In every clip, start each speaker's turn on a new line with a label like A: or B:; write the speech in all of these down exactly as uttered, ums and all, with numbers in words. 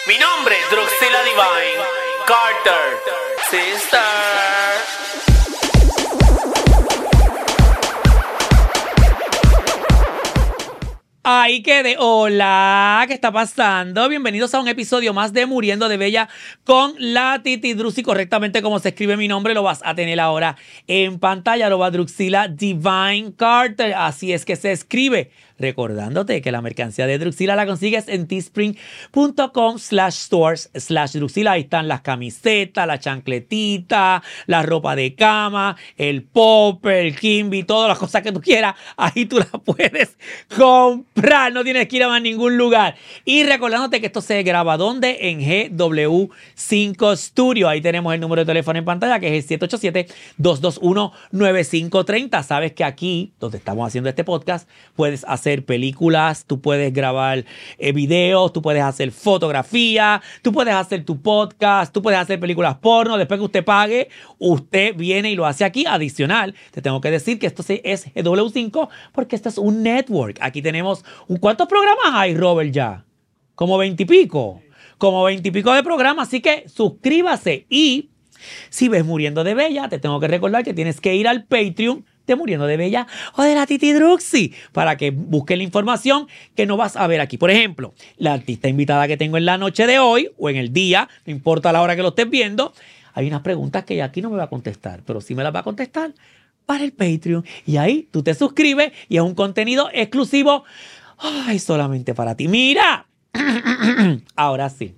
A: Mi nombre es Druxila Divine Carter, sister. Ahí quedé. Hola, ¿qué está pasando? Bienvenidos a un episodio más de Muriendo de Bella con la Titi Druxy. Correctamente como se escribe mi nombre, lo vas a tener ahora en pantalla. Lo va Druxila Divine Carter. Así es que se escribe. Recordándote que la mercancía de Druxila la consigues en teespring.com slash stores slash Druxila. Ahí están las camisetas, la chancletita, la ropa de cama, el popper, el kimby, todas las cosas que tú quieras. Ahí tú las puedes comprar. No tienes que ir a más ningún lugar. Y recordándote que esto se graba ¿dónde? En G W cinco Studio. Ahí tenemos el número de teléfono en pantalla que es el siete ocho siete, dos dos uno, nueve cinco tres cero. Sabes que aquí, donde estamos haciendo este podcast, puedes hacer hacer películas, tú puedes grabar eh, videos, tú puedes hacer fotografía, tú puedes hacer tu podcast, tú puedes hacer películas porno. Después que usted pague, usted viene y lo hace aquí. Adicional, te tengo que decir que esto es G W cinco porque esto es un network. Aquí tenemos, un, ¿cuántos programas hay, Robert, ya? Como veintipico. Como veintipico de programas, así que suscríbase. Y si ves Muriendo de Bella, te tengo que recordar que tienes que ir al Patreon de Muriendo de Bella o de la Titi Druxy para que busques la información que no vas a ver aquí. Por ejemplo, la artista invitada que tengo en la noche de hoy o en el día, no importa la hora que lo estés viendo, hay unas preguntas que ella aquí no me va a contestar, pero sí me las va a contestar para el Patreon. Y ahí tú te suscribes y es un contenido exclusivo, ay, solamente para ti. Mira, ahora sí.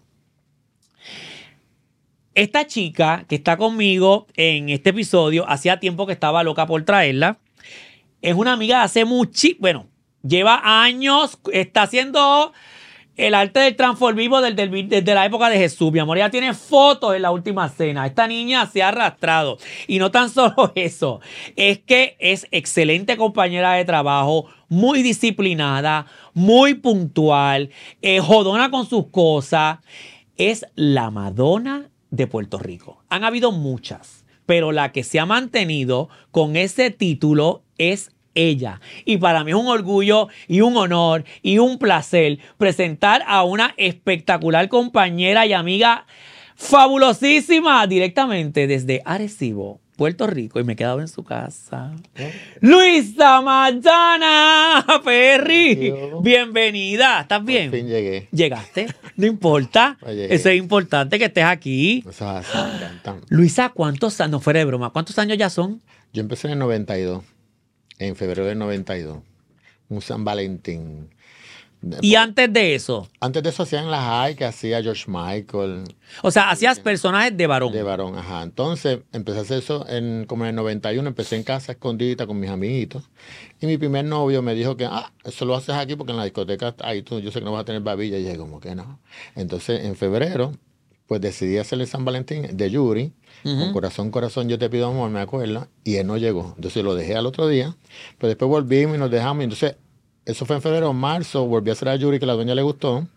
A: Esta chica que está conmigo en este episodio, hacía tiempo que estaba loca por traerla. Es una amiga de hace mucho, bueno, lleva años, está haciendo el arte del transformismo desde, desde la época de Jesús. Mi amor, ella tiene fotos en la última cena. Esta niña se ha arrastrado. Y no tan solo eso, es que es excelente compañera de trabajo, muy disciplinada, muy puntual, eh, jodona con sus cosas. Es la Madonna de Puerto Rico. Han habido muchas, pero la que se ha mantenido con ese título es ella. Y para mí es un orgullo y un honor y un placer presentar a una espectacular compañera y amiga fabulosísima directamente desde Arecibo, Puerto Rico, y me he quedado en su casa. ¿Eh? Luisa Madonna Perry. Bienvenida. ¿Estás bien?
B: Por fin llegué.
A: ¿Llegaste? No importa.
B: Oye,
A: eso es importante que estés aquí.
B: Eso es así, me encanta.
A: Luisa, ¿cuántos años? No, fuera de broma. ¿Cuántos años ya son?
B: Yo empecé en el noventa y dos. En febrero del noventa y dos. Un San Valentín.
A: ¿Y antes de eso?
B: Antes de eso hacían las high que hacía George Michael.
A: O sea, hacías personajes de varón.
B: De varón, ajá. Entonces, empecé a hacer eso en, como en el noventa y uno. Empecé en casa escondida con mis amiguitos. Y mi primer novio me dijo que, ah, eso lo haces aquí porque en la discoteca, ahí tú, yo sé que no vas a tener babilla. Y dije, como que no. Entonces, en febrero, pues decidí hacerle San Valentín de Yuri. Uh-huh. Con Corazón, Corazón, yo te pido amor, me acuerdo. Y él no llegó. Entonces, lo dejé al otro día. Pero después volvimos y nos dejamos. Y entonces, eso fue en febrero, marzo, volví a hacer a Yuri, que a la dueña le gustó.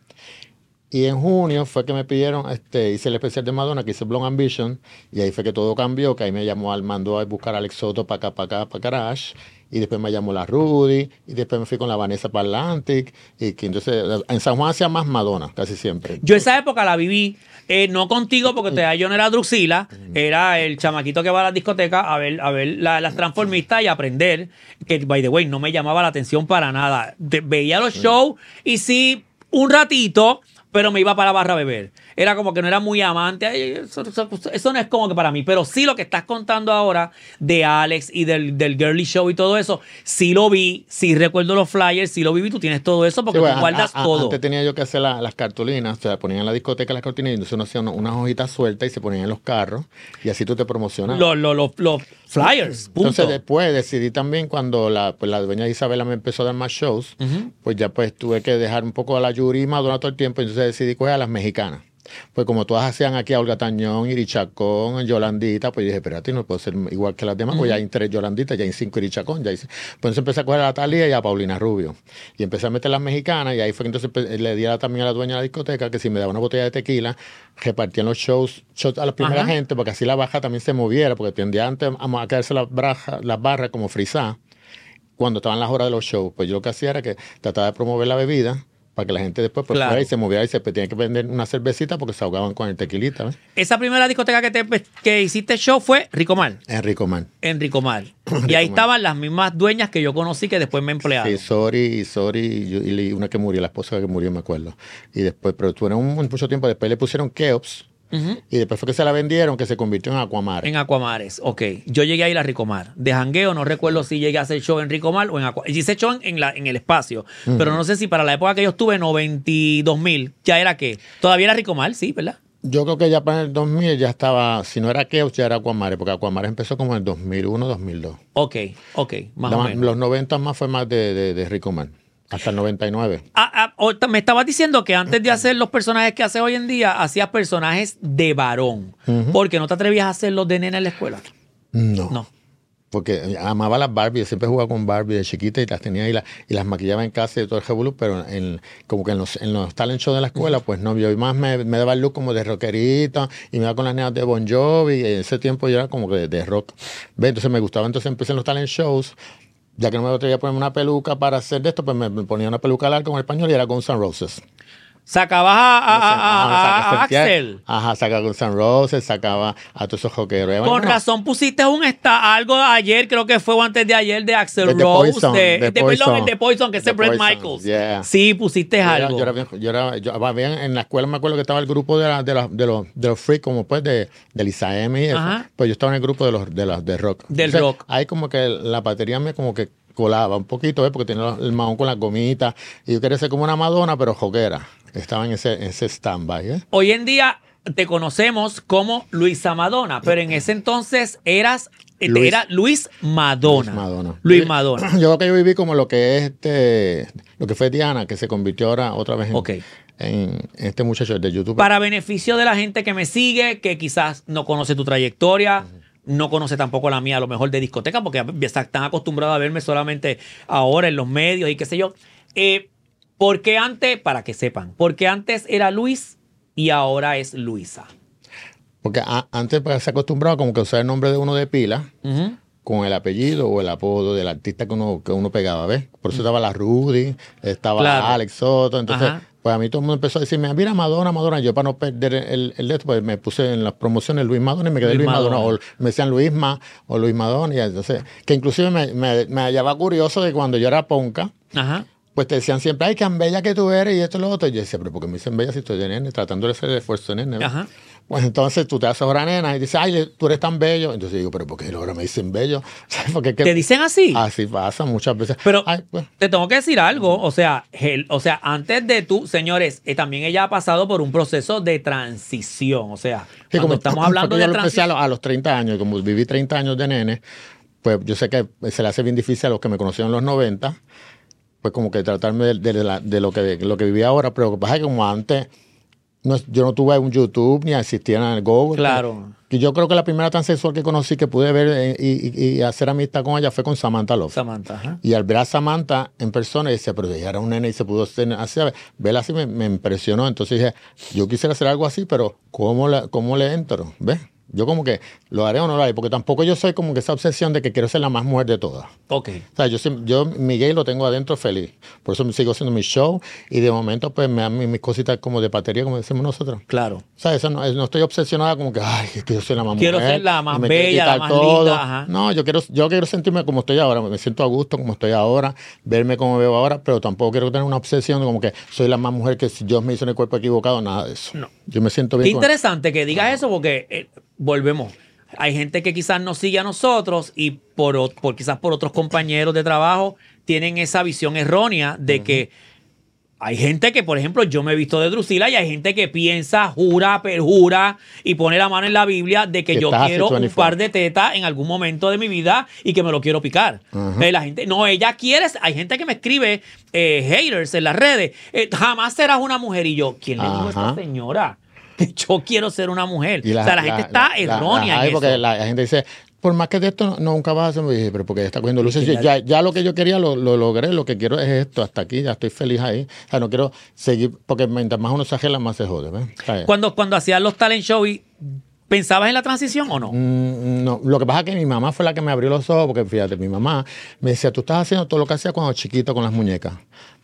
B: Y en junio fue que me pidieron, este, hice el especial de Madonna, que hice Blonde Ambition. Y ahí fue que todo cambió, que ahí me llamó, al mandó a buscar a Alex Soto para acá, para acá, para Garage. Y después me llamó la Rudy. Y después me fui con la Vanessa para Atlantic. Y que entonces, en San Juan hacía más Madonna, casi siempre.
A: Yo esa época la viví, eh, no contigo, porque todavía yo no era Druxila. Era el chamaquito que va a la discoteca a ver, a ver la, las transformistas y aprender. Que, by the way, no me llamaba la atención para nada. De, veía los shows y sí, un ratito, pero me iba para la barra a beber. Era como que no era muy amante. Ay, eso, eso, eso no es como que para mí. Pero sí, lo que estás contando ahora de Alex y del, del Girly Show y todo eso, sí lo vi, sí recuerdo los flyers, sí lo vi y tú tienes todo eso porque sí, bueno, tú guardas
B: a, a,
A: todo.
B: Antes tenía yo que hacer la, las cartulinas, o sea, ponían en la discoteca las cartulinas y entonces uno hacía unas hojitas sueltas y se ponían en los carros y así tú te promocionas.
A: Los lo, lo, lo flyers, punto.
B: Entonces después decidí también cuando la, pues, la dueña Isabela me empezó a dar más shows, uh-huh. pues ya pues tuve que dejar un poco a la Yuri y Madonna todo el tiempo, entonces decidí coger a las mexicanas. Pues como todas hacían aquí a Olga Tañón, Iri Chacón, Yolandita, pues dije, espérate, no puedo ser igual que las demás, uh-huh. pues ya hay tres Yolanditas, ya hay cinco Iri Chacón, ya hay... Pues entonces empecé a coger a la Talía y a Paulina Rubio. Y empecé a meter las mexicanas y ahí fue que entonces le di a, también a la dueña de la discoteca que si me daba una botella de tequila, repartían los shows, shows a la primera uh-huh. gente, porque así la baja también se moviera, porque tendía antes a, a quedarse las barras la barra como frisadas cuando estaban las horas de los shows. Pues yo lo que hacía era que trataba de promover la bebida, para que la gente después pues,
A: Claro.
B: fuera y se moviera y se tenía que vender una cervecita porque se ahogaban con el tequilita. ¿Ves?
A: Esa primera discoteca que, te, que hiciste show fue Ricomar.
B: En Ricomar.
A: En Ricomar. Y ahí estaban las mismas dueñas que yo conocí que después me emplearon.
B: Sí, Sori y Sori y, yo- y una que murió, la esposa que murió, me acuerdo. Y después, pero tuvieron un, mucho tiempo, después le pusieron Keops
A: Ujú.
B: y después fue que se la vendieron, que se convirtió en Aquamare.
A: En Aquamares, ok. Yo llegué a ir a Ricomar. De jangueo, no recuerdo si llegué a hacer show en Ricomar o en Aquamar. Hice show en, en la, en el espacio. Pero no sé si para la época que yo estuve, noventa y dos mil, ya era qué. Todavía era Ricomar, sí, ¿verdad?
B: Yo creo que ya para el dos mil ya estaba, si no era Keops, ya era Aquamare, porque Aquamare empezó como en el dos mil uno, dos mil dos.
A: Ok, ok, más
B: La-
A: o menos.
B: Los noventa más fue más de, de, de Ricomar, hasta el noventa y nueve.
A: Ah, ah, ahorita me estabas diciendo que antes de hacer los personajes que haces hoy en día, hacías personajes de varón. Porque no te atrevías a hacer los de nena en la escuela.
B: No.
A: No.
B: Porque amaba las Barbie, siempre jugaba con Barbie de chiquita y las tenía y, la- y las maquillaba en casa y todo el revolú, pero en, como que en los, en los talent shows de la escuela, pues no, yo más me, me daba el look como de rockerita y me iba con las nenas de Bon Jovi y en ese tiempo yo era como que de, de rock. ¿Ve? Entonces me gustaba, entonces empecé en los talent shows, ya que no me atrevía a ponerme una peluca para hacer de esto, pues me, me ponía una peluca larga con el pañuelo y era Guns N' Roses.
A: Sacabas a, a- a- a-
B: Ajá,
A: a
B: sentía-
A: Axel.
B: Ajá, sacaba Guns N' Roses, sacaba a todos esos rockeros.
A: Con
B: Bueno,
A: razón pusiste un esta, algo ayer, creo que fue o antes de ayer, de Axel
B: De The
A: Rose,
B: Poison,
A: de,
B: The
A: de- perdón,
B: Poison.
A: el de Poison, que es
B: The
A: el Bret
B: Poison,
A: Michaels.
B: yeah.
A: Sí, pusiste
B: Yo era-
A: algo.
B: Yo era, bien- yo era, yo, había en la escuela me acuerdo que estaba el grupo de, la, de, la- de los de los freaks, como pues de, de Lisa M y eso.
A: Ajá.
B: Pues yo estaba en el grupo de los de los de rock.
A: Del rock.
B: Ahí como que la batería me como que colaba un poquito, ¿eh? Porque tenía el mahón con las gomitas. Y yo quería ser como una Madonna, pero joguera. Estaba en ese, en ese stand-by, ¿eh?
A: Hoy en día te conocemos como Luisa Madonna, pero en ese entonces eras
B: Luis.
A: era Luis Madonna.
B: Luis Madonna.
A: Luis Madonna.
B: Yo creo que yo viví como lo que es este, lo que fue Diana, que se convirtió ahora otra vez en,
A: Ok.
B: en este muchacho de YouTube.
A: Para beneficio de la gente que me sigue, que quizás no conoce tu trayectoria, no conoce tampoco la mía, a lo mejor de discoteca, porque están acostumbrados a verme solamente ahora en los medios y qué sé yo. Eh, porque antes, para que sepan, porque antes era Luis y ahora es Luisa.
B: Porque a- antes pues, se acostumbraba como que usar el nombre de uno de pila
A: Ujú.
B: con el apellido o el apodo del artista que uno, que uno pegaba, ¿ves? Por eso estaba la Rudy, estaba
A: Claro.
B: Alex Soto. Entonces,
A: Ajá.
B: pues a mí todo el mundo empezó a decirme, mira Madonna, Madonna. Yo para no perder el, el de esto, pues me puse en las promociones Luis Madonna y me quedé
A: Luis
B: Luis, Madonna.
A: Madonna.
B: O me decían Luisma o Luis Madonna. Y entonces, que inclusive me, me, me hallaba curioso de cuando yo era ponca,
A: Ajá.
B: pues te decían siempre, ay, qué bella que tú eres y esto y lo otro. Y yo decía, pero ¿por qué me dicen bella si estoy de nene? Tratando de hacer el esfuerzo de nene. ¿ves?
A: Ajá.
B: Pues entonces tú te haces ahora nena y dices, ay, tú eres tan bello. Entonces digo, pero ¿por qué ahora me dicen bello? Porque es que
A: ¿Te dicen así?
B: así pasa muchas veces.
A: Pero
B: Ay, pues,
A: te tengo que decir algo, o sea, el- o sea, antes de tú, señores, eh, también ella ha pasado por un proceso de transición, o sea,
B: sí,
A: cuando estamos hablando
B: porque
A: de
B: yo lo empecé a,
A: transición,
B: los, a los treinta años, y como viví treinta años de nene, pues yo sé que se le hace bien difícil a los que me conocieron en los noventa, pues como que tratarme de, de la- de lo, que, de lo que viví ahora, pero lo que pasa es que como antes no, yo no tuve un YouTube ni existía en el Google.
A: Claro.
B: Que yo creo que la primera transexual que conocí que pude ver eh, y, y- y hacer amistad con ella fue con Samantha Love.
A: Samantha, ajá.
B: Y al ver a Samantha en persona, decía, pero ella era un nene y se pudo hacer así. Verla así me, me impresionó. Entonces dije, yo quisiera hacer algo así, pero ¿cómo le, cómo le entro? ¿Ves? Yo como que lo haré o no lo haré, porque tampoco yo soy como que esa obsesión de que quiero ser la más mujer de todas.
A: Ok.
B: O sea, yo, siem- yo mi gay lo tengo adentro feliz. Por eso me sigo haciendo mi show y de momento pues me dan mis, mis cositas como de patería, como decimos nosotros.
A: Claro.
B: O sea, eso no, no estoy obsesionada como que, ay, es que yo soy la más
A: Quiero
B: mujer.
A: ser la más
B: y me quiero
A: bella, la
B: quitar
A: más
B: todo.
A: linda, ajá.
B: No, yo quiero, yo quiero sentirme como estoy ahora. Me siento a gusto como estoy ahora, verme como me veo ahora, pero tampoco quiero tener una obsesión como que soy la más mujer que si Dios me hizo en el cuerpo equivocado, nada de eso.
A: No.
B: Yo me siento
A: Qué
B: bien. con-
A: interesante que digas eso porque eh, volvemos. Hay gente que quizás nos sigue a nosotros y por, o- por quizás por otros compañeros de trabajo tienen esa visión errónea de que hay gente que, por ejemplo, yo me he visto de Drusila y hay gente que piensa, jura, perjura y pone la mano en la Biblia de que
B: Que
A: yo
B: estás así
A: quiero un
B: veinticuatro.
A: par de tetas en algún momento de mi vida y que me lo quiero picar.
B: Ajá.
A: Eh, la gente, no, ella quiere, hay gente que me escribe eh, haters en las redes, eh, jamás serás una mujer. Y yo, ¿quién le dijo a esta
B: Ajá.
A: señora? Que yo quiero ser una mujer.
B: Y
A: o sea, la, gente está errónea
B: la- ay,
A: en
B: porque
A: eso.
B: La, la gente dice, por más que de esto no, nunca vas a hacer, me dije, pero porque ella está cogiendo luces.
A: que
B: Yo, ya, ya lo que yo quería lo, lo logré, lo que quiero es esto, hasta aquí, ya estoy feliz ahí. O sea, no quiero seguir, porque mientras más uno se agela, más se jode. ¿Ves? O sea,
A: Cuando, cuando hacías los talent shows, ¿pensabas en la transición o no?
B: Mm, no, lo que pasa es que mi mamá fue la que me abrió los ojos, porque fíjate, mi mamá me decía, tú estás haciendo todo lo que hacía cuando chiquito con las muñecas.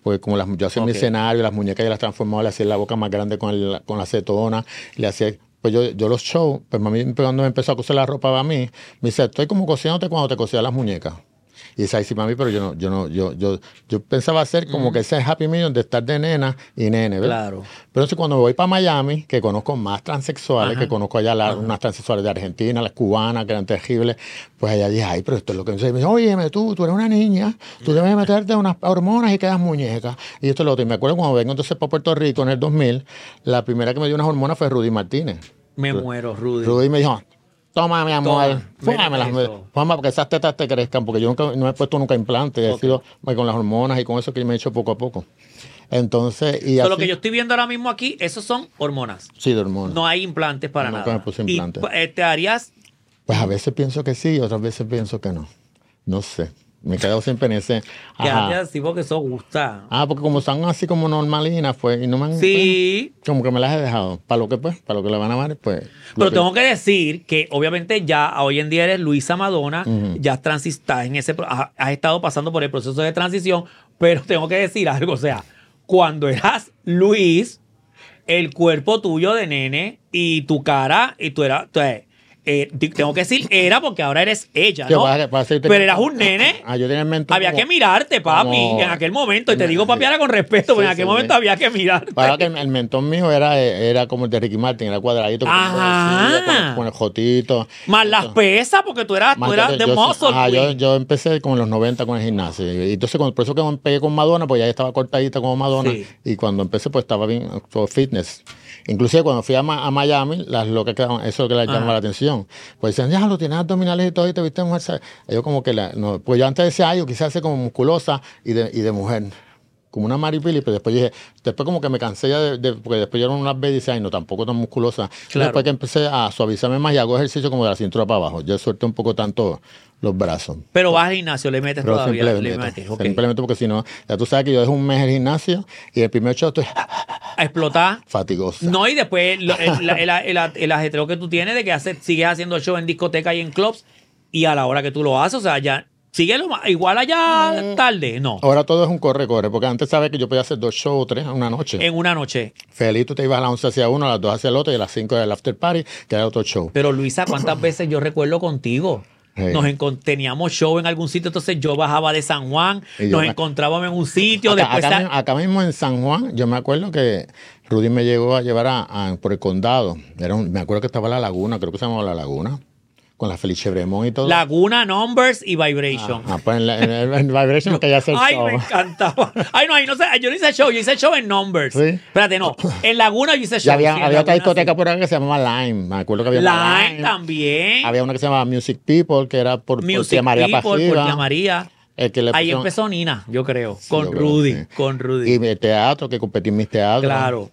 B: porque como las, yo hacía
A: Ok.
B: mi escenario, las muñecas ya las transformaba, le hacía la boca más grande con, el, con la acetona, le hacía... Pues yo, yo los shows, pues mami cuando me empezó a coser la ropa para mí, me dice, estoy como cosiéndote cuando te cosía las muñecas. Y dice, ay, sí, mami, pero yo no, yo no, yo, yo, yo pensaba hacer como que ese happy medium de estar de nena y nene, ¿verdad?
A: Claro.
B: Pero entonces cuando voy para Miami, que conozco más transexuales,
A: Ajá.
B: que conozco allá las, unas transexuales de Argentina, las cubanas, que eran terribles, pues allá dije, ay, pero esto es lo que me dice, me dice, óyeme, tú, tú eres una niña, tú debes meterte unas hormonas y quedas muñeca. Y esto es lo otro. Y me acuerdo cuando vengo entonces para Puerto Rico en el dos mil, la primera que me dio unas hormonas fue Rudy Martínez.
A: Me muero, Rudy.
B: Rudy me dijo, toma, mi amor,
A: Toma,
B: fúmamelas,
A: métete eso.
B: fúmame porque esas tetas te crezcan, porque yo nunca, no me he puesto nunca implantes, he
A: Ok.
B: sido pues, con las hormonas y con eso que me he hecho poco a poco. Entonces, y
A: So,
B: así,
A: lo que yo estoy viendo ahora mismo aquí, esos son hormonas.
B: sí, de hormonas.
A: No hay implantes para
B: Nunca
A: nada.
B: me puse
A: Y,
B: implantes.
A: eh, te harías.
B: Pues a veces pienso que sí, otras veces pienso que no. No sé. Me he quedado siempre en ese.
A: Quédate
B: Ajá.
A: así porque eso gusta.
B: Ah, porque como están así como normalinas, pues, y no me han.
A: Sí.
B: pues, como que me las he dejado. Para lo que, pues, para lo que le van a dar, pues. lo
A: Pero
B: que-
A: tengo que decir que obviamente ya hoy en día eres Luisa Madonna,
B: Ujú.
A: ya has transistado en ese, pro- has, has estado pasando por el proceso de transición, pero tengo que decir algo, o sea, cuando eras Luis, el cuerpo tuyo de nene y tu cara, y tú eras, tú, eh, eh, di- tengo que decir era porque ahora eres ella,
B: Que
A: ¿no?
B: va- va a ser-
A: Pero eras un nene.
B: Ah, yo tenía el mentón
A: Había
B: como-
A: que mirarte, papi,
B: como-
A: en aquel momento. Y te digo papi ahora con respeto,
B: Sí,
A: porque en aquel
B: sí,
A: momento
B: sí.
A: había que mirarte.
B: Para que el, el mentón mío era, era como el de Ricky Martin, era cuadradito. con-
A: Ajá.
B: Con, con el jotito.
A: Más las pesas, porque tú eras,
B: Más
A: tú eras
B: yo-
A: de
B: yo-
A: muscle
B: ajá, yo,
A: queen.
B: yo empecé como en los noventa con el gimnasio. Y entonces, cuando, por eso que me pegué con Madonna, pues ya estaba cortadita como Madonna.
A: Sí.
B: Y cuando empecé, pues estaba bien, todo fitness. Inclusive cuando fui a, Ma- a Miami, las locas quedaban, eso es lo que les llamaba
A: Ajá.
B: la atención. Pues decían, ya lo tienes abdominales y todo, y te viste mujer. ¿sabes? Y yo como que, la, no, pues yo antes decía, ay, yo quise hacer como musculosa y de, y de mujer. Como una maripili, pero después dije, después como que me cansé ya de, de- porque después yo unas veces y dije, ay, no, tampoco tan musculosa.
A: Claro.
B: Después que empecé a suavizarme más y hago ejercicio como de la cintura para abajo. Yo suelto un poco tanto los brazos.
A: Pero vas al gimnasio, le metes
B: Pero
A: todavía.
B: simplemente,
A: Le metes, ok.
B: simplemente porque si no, ya tú sabes que yo dejo un mes el gimnasio y el primer show estoy
A: A explotar.
B: fatigosa.
A: No, y después lo- el, el, el, el- el ajetreo que tú tienes de que hace, sigues haciendo show en discoteca y en clubs y a la hora que tú lo haces, o sea, ya sigue lo ma- igual allá tarde, no.
B: Ahora todo es un corre-corre, porque antes sabes que yo podía hacer dos shows o tres en una noche.
A: En una noche.
B: Feliz, tú te ibas a las once hacia uno, a las dos hacia el otro y a las cinco era el after party, que era otro show.
A: Pero Luisa, ¿cuántas veces yo recuerdo contigo?
B: Sí.
A: Nos encon- teníamos show en algún sitio, entonces yo bajaba de San Juan,
B: Y yo
A: nos
B: me-
A: encontrábamos en un sitio,
B: Acá,
A: después
B: acá
A: sa-
B: mismo, acá mismo en San Juan, yo me acuerdo que Rudy me llegó a llevar a, a- por el condado. Era un- me acuerdo que estaba La Laguna, creo que se llamaba La Laguna, con la Felice Bremont y todo.
A: Laguna, Numbers y Vibration.
B: Ah, pues en, la, en el en Vibration que ya se
A: Ay, me encantaba. Ay, no, ahí no sé, yo no hice show, yo hice show en Numbers.
B: ¿Sí?
A: Espérate, no. En Laguna yo hice show.
B: Ya había,
A: sí, en
B: había otra
A: Laguna,
B: discoteca
A: sí.
B: por acá que se llamaba Lime. Me acuerdo que había una
A: Line también.
B: Había una que se llamaba Music People, que era por, por
A: Music
B: Tía María
A: People, por
B: Pajiva.
A: Tía María.
B: El que le
A: Ahí
B: pusieron-
A: empezó Nina, yo creo. Con
B: yo creo,
A: Rudy.
B: sí.
A: Con Rudy.
B: Y mi teatro, que competí en mis teatros.
A: Claro.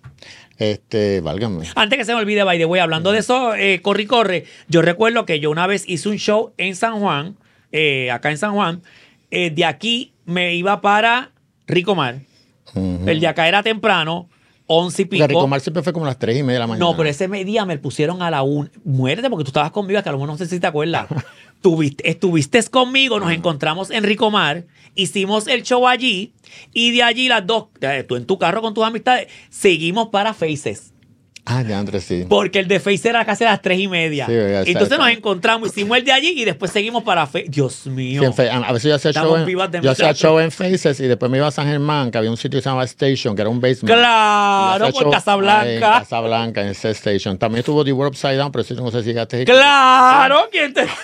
B: Este, válgame.
A: Antes que se me olvide, by the way, hablando de eso, eh, corre y corre, yo recuerdo que yo una vez hice un show en San Juan, eh, acá en San Juan, eh, de aquí me iba para Ricomar,
B: Ujú.
A: el de acá era temprano, once y
B: Porque
A: pico.
B: Ricomar siempre fue como a las tres y media de la mañana.
A: No, pero ese día me pusieron a la una. Muérete porque tú estabas conmigo, hasta a lo mejor no sé si te acuerdas. Tuviste, estuviste conmigo, nos encontramos en Ricomar, hicimos el show allí y de allí las dos, eh, tú en tu carro con tus amistades, seguimos para Faces.
B: Ah, ya, Andrés, sí.
A: Porque el de Faces era casi a las tres y media.
B: Sí, ya,
A: Entonces
B: exacto.
A: nos encontramos, hicimos el de allí y después seguimos para Faces. Dios mío.
B: Sí, en Fe- a veces yo hacía,
A: Estamos
B: show en,
A: vivas de
B: yo hacía
A: muchachos.
B: show en Faces y después me iba a San Germán, que había un sitio que se llamaba Station, que era un basement.
A: Claro,
B: Y hacía
A: por
B: show ahí
A: Casablanca.
B: En Casablanca, en ese Station. También estuvo The World Upside Down, pero eso no sé si llegaste.
A: Claro, ¿quién te.?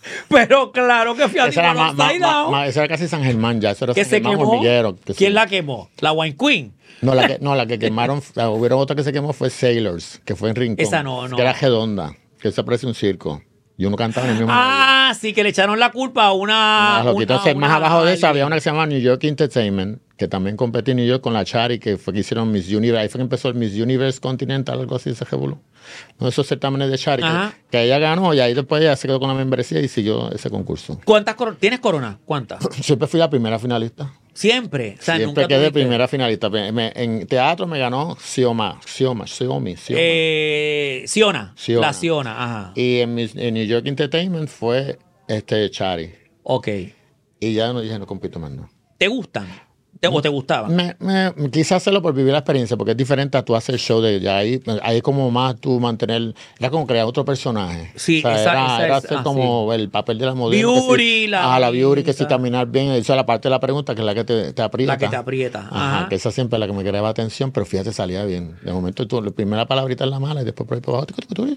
A: Pero claro que fui a
B: Esa era,
A: Tijuana
B: ma- ma-
A: Upside
B: ma-
A: Down.
B: ma- esa era casi San Germán ya. Eso era
A: Que
B: San
A: se
B: Germán
A: quemó.
B: Hormiguero. que
A: ¿Quién
B: sí.
A: la quemó? La Wine Queen.
B: No, la que, no, la que quemaron, la- hubieron otra que se quemó fue Sailors, que fue en Rincón.
A: Esa no, no.
B: Que era redonda, que se parece un circo. Y uno cantaba en el mismo.
A: Ah, sí, que le echaron la culpa a una.
B: Ah, lo que
A: una-
B: entonces, más
A: una-
B: abajo de eso había una que se llama New York Entertainment, que también competí en New York con la Chari, que fue que hicieron Miss Universe. Ahí fue que empezó el Miss Universe Continental, algo así, ese revolú. Uno de esos certámenes de Chari, que,
A: Ajá.
B: que ella ganó y ahí después ella se quedó con la membresía y siguió ese concurso.
A: ¿Cuántas coronas? ¿Tienes corona? ¿Cuántas?
B: Siempre fui la primera finalista.
A: Siempre. O sea,
B: Siempre
A: nunca
B: quedé
A: tuviste-
B: primera finalista. Me- me- en teatro me ganó Xioma, Xioma, Xiomi, Xioma.
A: Eh, Siona.
B: Siona.
A: La Siona, ajá.
B: Y en, mis- en New York Entertainment fue este Chari.
A: Ok.
B: Y ya no dije, no compito más, no.
A: ¿Te gustan? ¿Te, ¿O te gustaba?
B: Me, me, quise hacerlo por vivir la experiencia, porque es diferente a tú hacer el show de ya ahí, ahí como más tú mantener, era como crear otro personaje.
A: Sí,
B: o sea,
A: esa,
B: era,
A: esa
B: era
A: es,
B: hacer
A: ah,
B: como
A: sí.
B: el papel de la modelo.
A: Beauty,
B: que sí,
A: la,
B: a la beauty, que sí
A: esa,
B: caminar bien, esa es la parte de la pregunta, que es la que te, te aprieta.
A: la que te aprieta.
B: Ajá,
A: Ajá.
B: que esa siempre es la que me creaba atención, pero fíjate, salía bien. De momento, tú, la primera palabrita es la mala y después por ahí para abajo,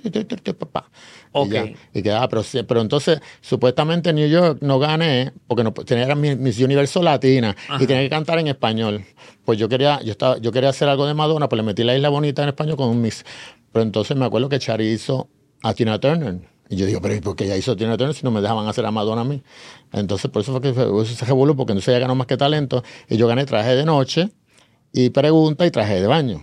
B: y
A: Ok.
B: ya, y quedaba, pero, sí, pero entonces, supuestamente en New York no gané, porque no tenía mi Miss Universo Latina
A: Ajá.
B: y tenía que cantar en español. Pues yo quería, yo estaba, yo quería hacer algo de Madonna, pues le metí La Isla Bonita en español con un mix. Pero entonces me acuerdo que Chari hizo a Tina Turner. Y yo digo, pero ¿y por qué ella hizo a Tina Turner si no me dejaban hacer a Madonna a mí? Entonces por eso fue que eso se revolvió, porque entonces ella ganó más que talento. Y yo gané traje de noche y pregunta y traje de baño.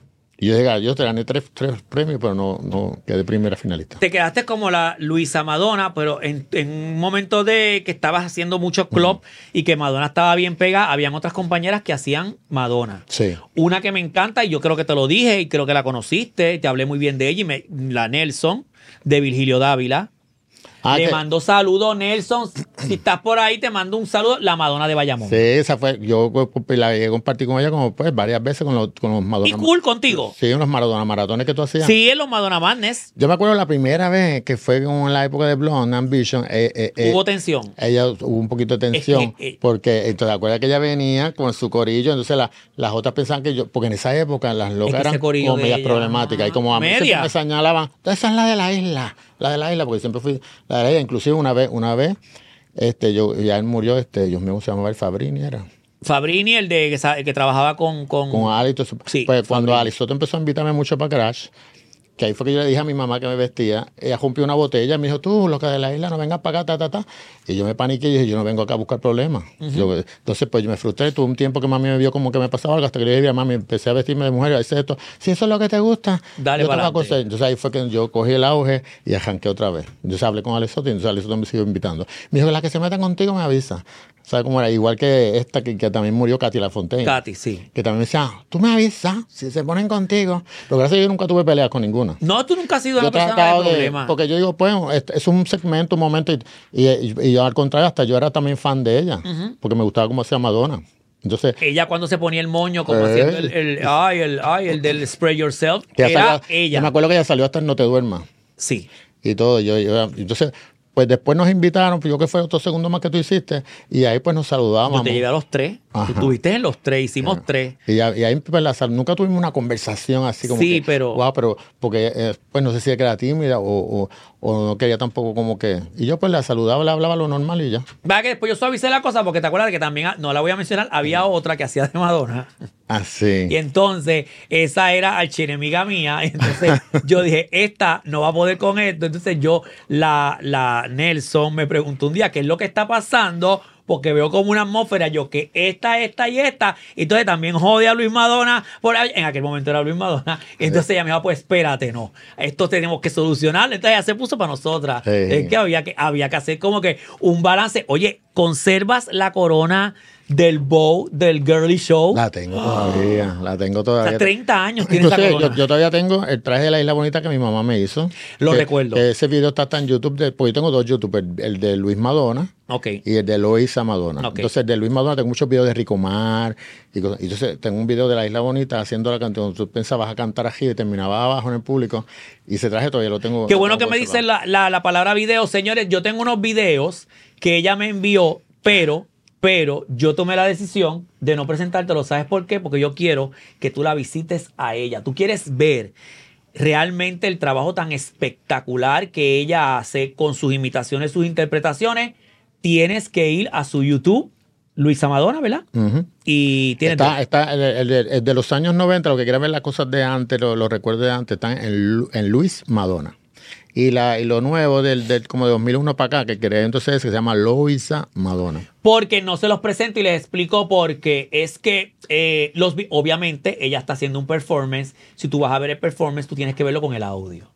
B: Y yo dije, yo te gané tres, tres premios, pero no, no quedé primera finalista.
A: Te quedaste como la Luisa Madonna, pero en, en un momento de que estabas haciendo muchos clubs uh-huh. y que Madonna estaba bien pegada, habían otras compañeras que hacían Madonna.
B: Sí.
A: Una que me encanta, y yo creo que te lo dije, y creo que la conociste, te hablé muy bien de ella, y me, la Nelson, de Virgilio Dávila. Ah, le que... mando saludos, Nelson. Si estás por ahí, te mando un saludo. La Madonna de Bayamón.
B: Sí, esa fue. Yo la compartí con ella como pues varias veces con los, con los Madonna.
A: ¿Y cool contigo?
B: Sí, unos Madonna maratones que tú hacías.
A: Sí, en los Madonna Madness.
B: Yo me acuerdo la primera vez que fue en la época de Blonde Ambition. Eh, eh,
A: hubo
B: eh,
A: tensión.
B: Ella hubo un poquito de tensión. Es que, eh, porque te acuerdas que ella venía con su corillo. Entonces la, las otras pensaban que yo. Porque en esa época las locas es que eran como medias problemáticas. Y como a mí se me señalaban, esa es la de la isla. La de la isla, porque siempre fui la de la isla. Inclusive una vez, una vez, este, yo, ya él murió, este, Dios mío, se llamaba el Fabrini, era.
A: Fabrini, el de que, que trabajaba con... Con,
B: con Alice.
A: Sí,
B: pues cuando
A: Fabrini.
B: Alice Soto empezó a invitarme mucho para Crash, que ahí fue que yo le dije a mi mamá que me vestía, ella rompió una botella, me dijo, tú, los que de la isla, no vengas para acá, ta, ta, ta. Y yo me paniqué y dije, yo no vengo acá a buscar problemas. Uh-huh. Yo, entonces, pues yo me frustré, tuve un tiempo que mami me vio como que me pasaba algo, hasta que le dije a mami, empecé a vestirme de mujer, y hice esto, si eso es lo que te gusta,
A: dale
B: yo te
A: para
B: voy a coser. Entonces ahí fue que yo cogí el auge y arranqué otra vez. Entonces hablé con Alice Soto y entonces Alice Soto me siguió invitando. Me dijo, la que se metan contigo me avisa. ¿Sabes cómo era? Igual que esta que, que también murió, Katy Lafontaine.
A: Katy, sí.
B: Que también me decía, tú me avisas si se ponen contigo. Pero gracias a Dios yo nunca tuve peleas con ninguna.
A: No, tú nunca has sido una
B: yo
A: persona de problemas.
B: Porque yo digo, pues, es, es un segmento, un momento. Y, y, y yo al contrario, hasta yo era también fan de ella. Uh-huh. Porque me gustaba cómo hacía Madonna. Entonces,
A: ella cuando se ponía el moño, como eh, haciendo el, el, ay, el, ay, el del Spray Yourself, era
B: salió,
A: ella.
B: Yo me acuerdo que ella salió hasta el No Te Duermas.
A: Sí.
B: Y todo. Yo, yo, entonces... Pues después nos invitaron, pues yo que fue otro segundo más que tú hiciste, y ahí pues nos saludábamos.
A: Yo te llevé a los tres. Ajá. Tú estuviste en los tres, hicimos Ajá. tres.
B: Y, y ahí pues, la, nunca tuvimos una conversación así como
A: sí,
B: que,
A: pero...
B: wow, pero porque eh, pues no sé si era tímida o, o, o no quería tampoco como que... Y yo pues la saludaba, le hablaba lo normal y ya.
A: Va que después yo suavicé la cosa porque te acuerdas que también, no la voy a mencionar, había otra que hacía de Madonna.
B: Ah, sí.
A: Y entonces, esa era archienemiga mía. Entonces, yo dije, esta no va a poder con esto. Entonces, yo, la, la Nelson me preguntó un día qué es lo que está pasando, porque veo como una atmósfera, yo que esta, esta y esta. Entonces, también jode a Luis Madonna. Por ahí. En aquel momento era Luis Madonna. Entonces, ella me dijo, pues espérate, no. Esto tenemos que solucionarlo. Entonces, ella se puso para nosotras. Sí. Es que había, que había que hacer como que un balance. Oye, ¿conservas la corona del bow del girly show?
B: La tengo todavía, la tengo todavía.
A: O sea, treinta años tienes esa corona.
B: Yo, yo todavía tengo el traje de la Isla Bonita que mi mamá me hizo.
A: Lo
B: que,
A: recuerdo.
B: Que ese video está, está en YouTube, de, porque yo tengo dos YouTube, el, el de Luis Madonna
A: okay.
B: y el de Loisa Madonna.
A: Okay.
B: Entonces, el de Luis Madonna tengo muchos videos de Rico Mar. Y, y entonces, tengo un video de la Isla Bonita haciendo la canción. Tú pensabas a cantar aquí y terminaba abajo en el público. Y ese traje todavía lo tengo.
A: Qué bueno
B: tengo
A: que me dicen la, la, la palabra video. Señores, yo tengo unos videos que ella me envió, pero... Pero yo tomé la decisión de no presentártelo. ¿Sabes por qué? Porque yo quiero que tú la visites a ella. Tú quieres ver realmente el trabajo tan espectacular que ella hace con sus imitaciones, sus interpretaciones. Tienes que ir a su YouTube, Luisa Madonna, ¿verdad?
B: Uh-huh.
A: Y tiene
B: está, está el, el, el, el de los años noventa, lo que quiera ver las cosas de antes, los lo recuerdos de antes, están en, en Luis Madonna. Y, la, y lo nuevo del, del como de dos mil uno para acá, que quería entonces, que se llama Loisa Madonna.
A: Porque no se los presento y les explico porque es que eh, los obviamente ella está haciendo un performance. Si tú vas a ver el performance, tú tienes que verlo con el audio.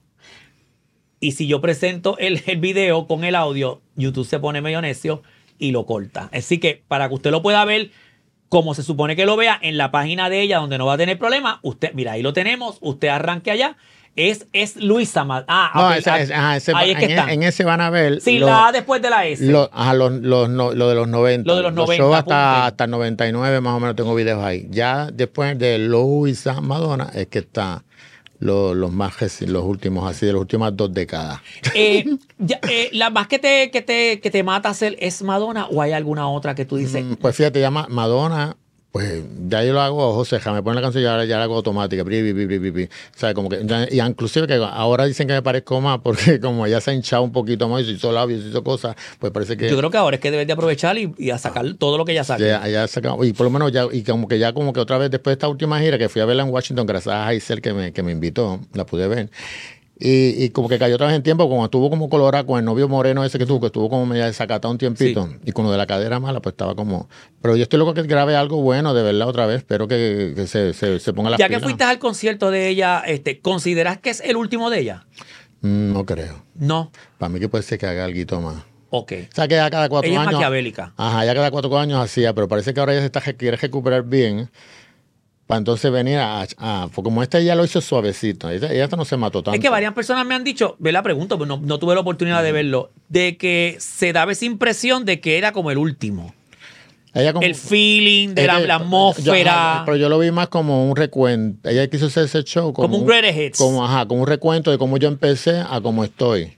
A: Y si yo presento el, el video con el audio, YouTube se pone medio necio y lo corta. Así que para que usted lo pueda ver como se supone que lo vea en la página de ella, donde no va a tener problema. Usted, mira, ahí lo tenemos. Usted arranque allá. Es, es Luisa Madonna. Ah,
B: no,
A: okay.
B: ese, ese, ajá, ese,
A: ahí es que
B: en,
A: están.
B: en ese van a ver.
A: Sí,
B: lo,
A: la A después de la S.
B: Lo, ajá, lo, lo, lo, lo de los noventa.
A: Lo de los noventa.
B: Yo hasta, hasta el noventa y nueve más o menos tengo videos ahí. Ya después de Luisa Madonna es que está lo, los más los últimos, así de las últimas dos décadas.
A: Eh, ya, eh, ¿La más que te, que te, que te mata hacer es Madonna o hay alguna otra que tú dices?
B: Mm, pues fíjate, llama Madonna. Pues ya yo lo hago, José, me pone la canción y ya, ya la hago automática. Bri, bri, bri, bri, bri. O sea, como que, ya, y inclusive que ahora dicen que me parezco más porque como ya se ha hinchado un poquito más y se hizo labios y hizo cosas, pues parece que...
A: Yo creo que ahora es que debes de aprovechar y, y a sacar todo lo que ya saca.
B: Ya, ya saca, y por lo menos ya, y como que ya como que otra vez después de esta última gira que fui a verla en Washington, gracias a Hazel que me, que me invitó, la pude ver. Y, y como que cayó otra vez en tiempo, como estuvo como colorada con el novio moreno ese que tuvo, que estuvo como media desacatado un tiempito, sí. Y con lo de la cadera mala, pues estaba como... Pero yo estoy loco que grabe algo bueno, de verdad, otra vez. Espero que, que se, se, se ponga la
A: Ya
B: pila.
A: que fuiste al concierto de ella, este, ¿consideras que es el último de ella?
B: Mm, no creo.
A: No.
B: Para mí que puede ser que haga algo más.
A: Ok.
B: O sea, que ya cada cuatro
A: ella
B: años...
A: Ella es maquiavélica.
B: Ajá, ya cada cuatro años hacía, pero parece que ahora ella se está, quiere recuperar bien. Para entonces venir a, a... Porque como esta ya lo hizo suavecito. Ella, ella no se mató tanto.
A: Es que varias personas me han dicho, ve la pregunta, pero no, no tuve la oportunidad mm. de verlo, de que se daba esa impresión de que era como el último.
B: Ella como,
A: el feeling de la,
B: ella,
A: la atmósfera.
B: Yo, pero yo lo vi más como un recuento. Ella quiso hacer ese show como,
A: como un greatest hits.
B: Como, ajá, como un recuento de cómo yo empecé a cómo estoy.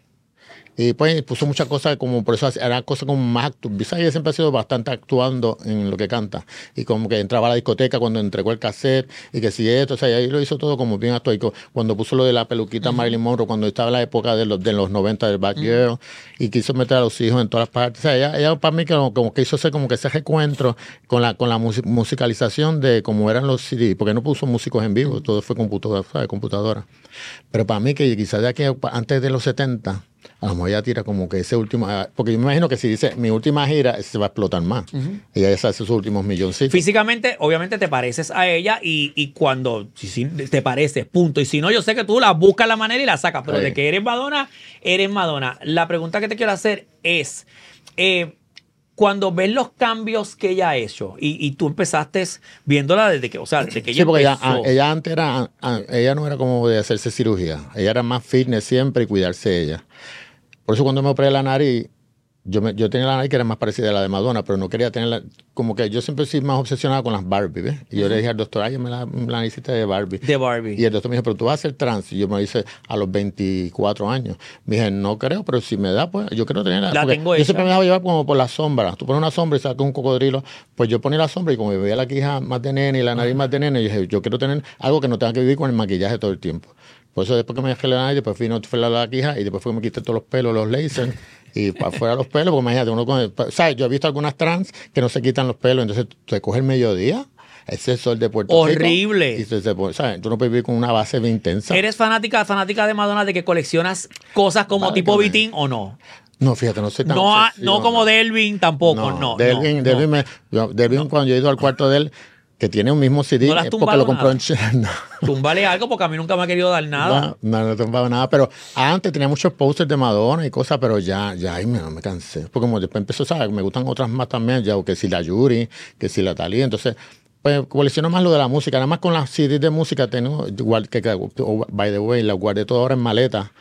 B: Y pues puso muchas cosas como, por eso era cosas como más actuadas. Ella siempre ha sido bastante actuando en lo que canta. Y como que entraba a la discoteca cuando entregó el cassette y que si esto, o sea, ahí lo hizo todo como bien actuado. Cuando puso lo de la peluquita uh-huh. Marilyn Monroe, cuando estaba en la época de los, de los noventa del Bad uh-huh. Girl, y quiso meter a los hijos en todas las partes. O sea, ella, ella para mí como, como que hizo hacer como que ese recuentro con la, con la mus- musicalización de cómo eran los C D, porque no puso músicos en vivo, uh-huh. todo fue computadora, ¿sabes? Computadora. Pero para mí que quizás ya que antes de los setenta, a lo mejor ella tira como que ese último... Porque yo me imagino que si dice mi última gira, se va a explotar más. Uh-huh. Ella ya hace sus últimos milloncitos.
A: Físicamente, obviamente te pareces a ella y, y cuando si, si te pareces, punto. Y si no, yo sé que tú la buscas la manera y la sacas. Pero sí. De que eres Madonna, eres Madonna. La pregunta que te quiero hacer es... Eh, cuando ves los cambios que ella ha hecho y, y tú empezaste viéndola desde que, o sea, desde que ella
B: sí, porque
A: empezó.
B: Ella, ella antes era, ella no era como de hacerse cirugía. Ella era más fitness siempre y cuidarse ella. Por eso cuando me operé la nariz, yo, me, yo tenía la nariz que era más parecida a la de Madonna, pero no quería tenerla, como que yo siempre soy más obsesionado con las Barbie, ¿ves? Y yo uh-huh. le dije al doctor, ay, me la, la naricita de Barbie.
A: De Barbie.
B: Y el doctor me dijo, pero tú vas a ser trans. Y yo me lo hice a los veinticuatro años. Me dije, no creo, pero si me da, pues yo quiero tenerla.
A: La tengo
B: yo
A: hecha.
B: siempre me dejaba llevar como por la sombra. Tú pones una sombra y sacas un cocodrilo. Pues yo ponía la sombra y como me veía la quija más de nene y la nariz uh-huh. más de nene, yo dije, yo quiero tener algo que no tenga que vivir con el maquillaje todo el tiempo. Por eso después que me dejé la nariz, después fui no fui a la quija y después fui que me quité todos los pelos, los lasers y para afuera los pelos, porque imagínate, uno con, ¿sabes? Yo he visto algunas trans que no se quitan los pelos, entonces te coge el mediodía, ese sol de Puerto Rico.
A: Horrible.
B: Y se, se, ¿sabes? Tú no puedes vivir con una base bien intensa.
A: ¿Eres fanática, fanática de Madonna de que coleccionas cosas como vale, tipo Vitín o no?
B: No, fíjate, no soy tan
A: No, no como Delvin tampoco, no. no
B: Delvin,
A: no,
B: Delvin,
A: no.
B: Me, yo, Delvin no. Cuando yo he ido al cuarto de él, que tiene un mismo C D,
A: ¿No
B: es porque lo compró
A: nada?
B: en China. No.
A: Túmbale algo porque a mí nunca me ha querido dar nada.
B: No, no, no tumbaba nada, pero antes tenía muchos posters de Madonna y cosas, pero ya, ya, ay, me, me cansé. Porque como después empezó, ¿sabes? Me gustan otras más también, ya, que si la Yuri, que si la Talía, entonces... Pues colecciono más lo de la música, nada más con las C Ds de música tengo, igual que, que oh, by the way, las guardé todas ahora en maleta,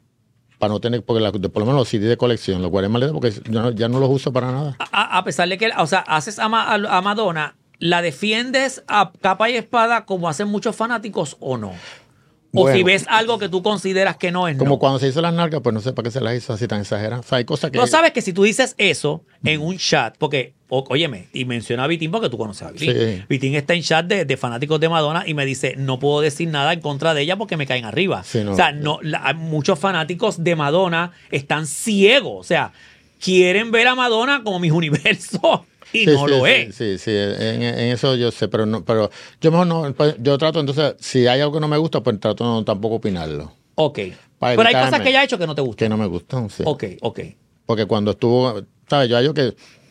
B: para no tener, porque la, por lo menos los C Ds de colección, los guardé en maleta porque yo no, ya no los uso para nada.
A: A, a pesar de que, o sea, haces a, a, a Madonna, ¿la defiendes a capa y espada como hacen muchos fanáticos o no? O bueno, si ves algo que tú consideras que no es
B: como
A: no.
B: cuando se hizo las nalgas, pues no sé para qué se las hizo así tan exageradas. O sea, hay cosas que...
A: No sabes que si tú dices eso en un chat, porque, o, óyeme, y menciona a Vitín porque tú conoces a Vitín.
B: Sí.
A: Vitín está en chat de, de fanáticos de Madonna y me dice, no puedo decir nada en contra de ella porque me caen arriba.
B: Sí, no,
A: o sea, no, la, muchos fanáticos de Madonna están ciegos. O sea, quieren ver a Madonna como mis universos. Y
B: sí,
A: no
B: sí,
A: lo
B: sí,
A: es.
B: Sí, sí, en, en eso yo sé, pero no, pero yo mejor no, yo trato entonces, si hay algo que no me gusta, pues trato no tampoco opinarlo.
A: Ok. Pero hay cosas que ella ha hecho que no te gustan.
B: Que no me gustan, sí.
A: Ok, ok.
B: Porque cuando estuvo, ¿sabes? Yo hay algo que,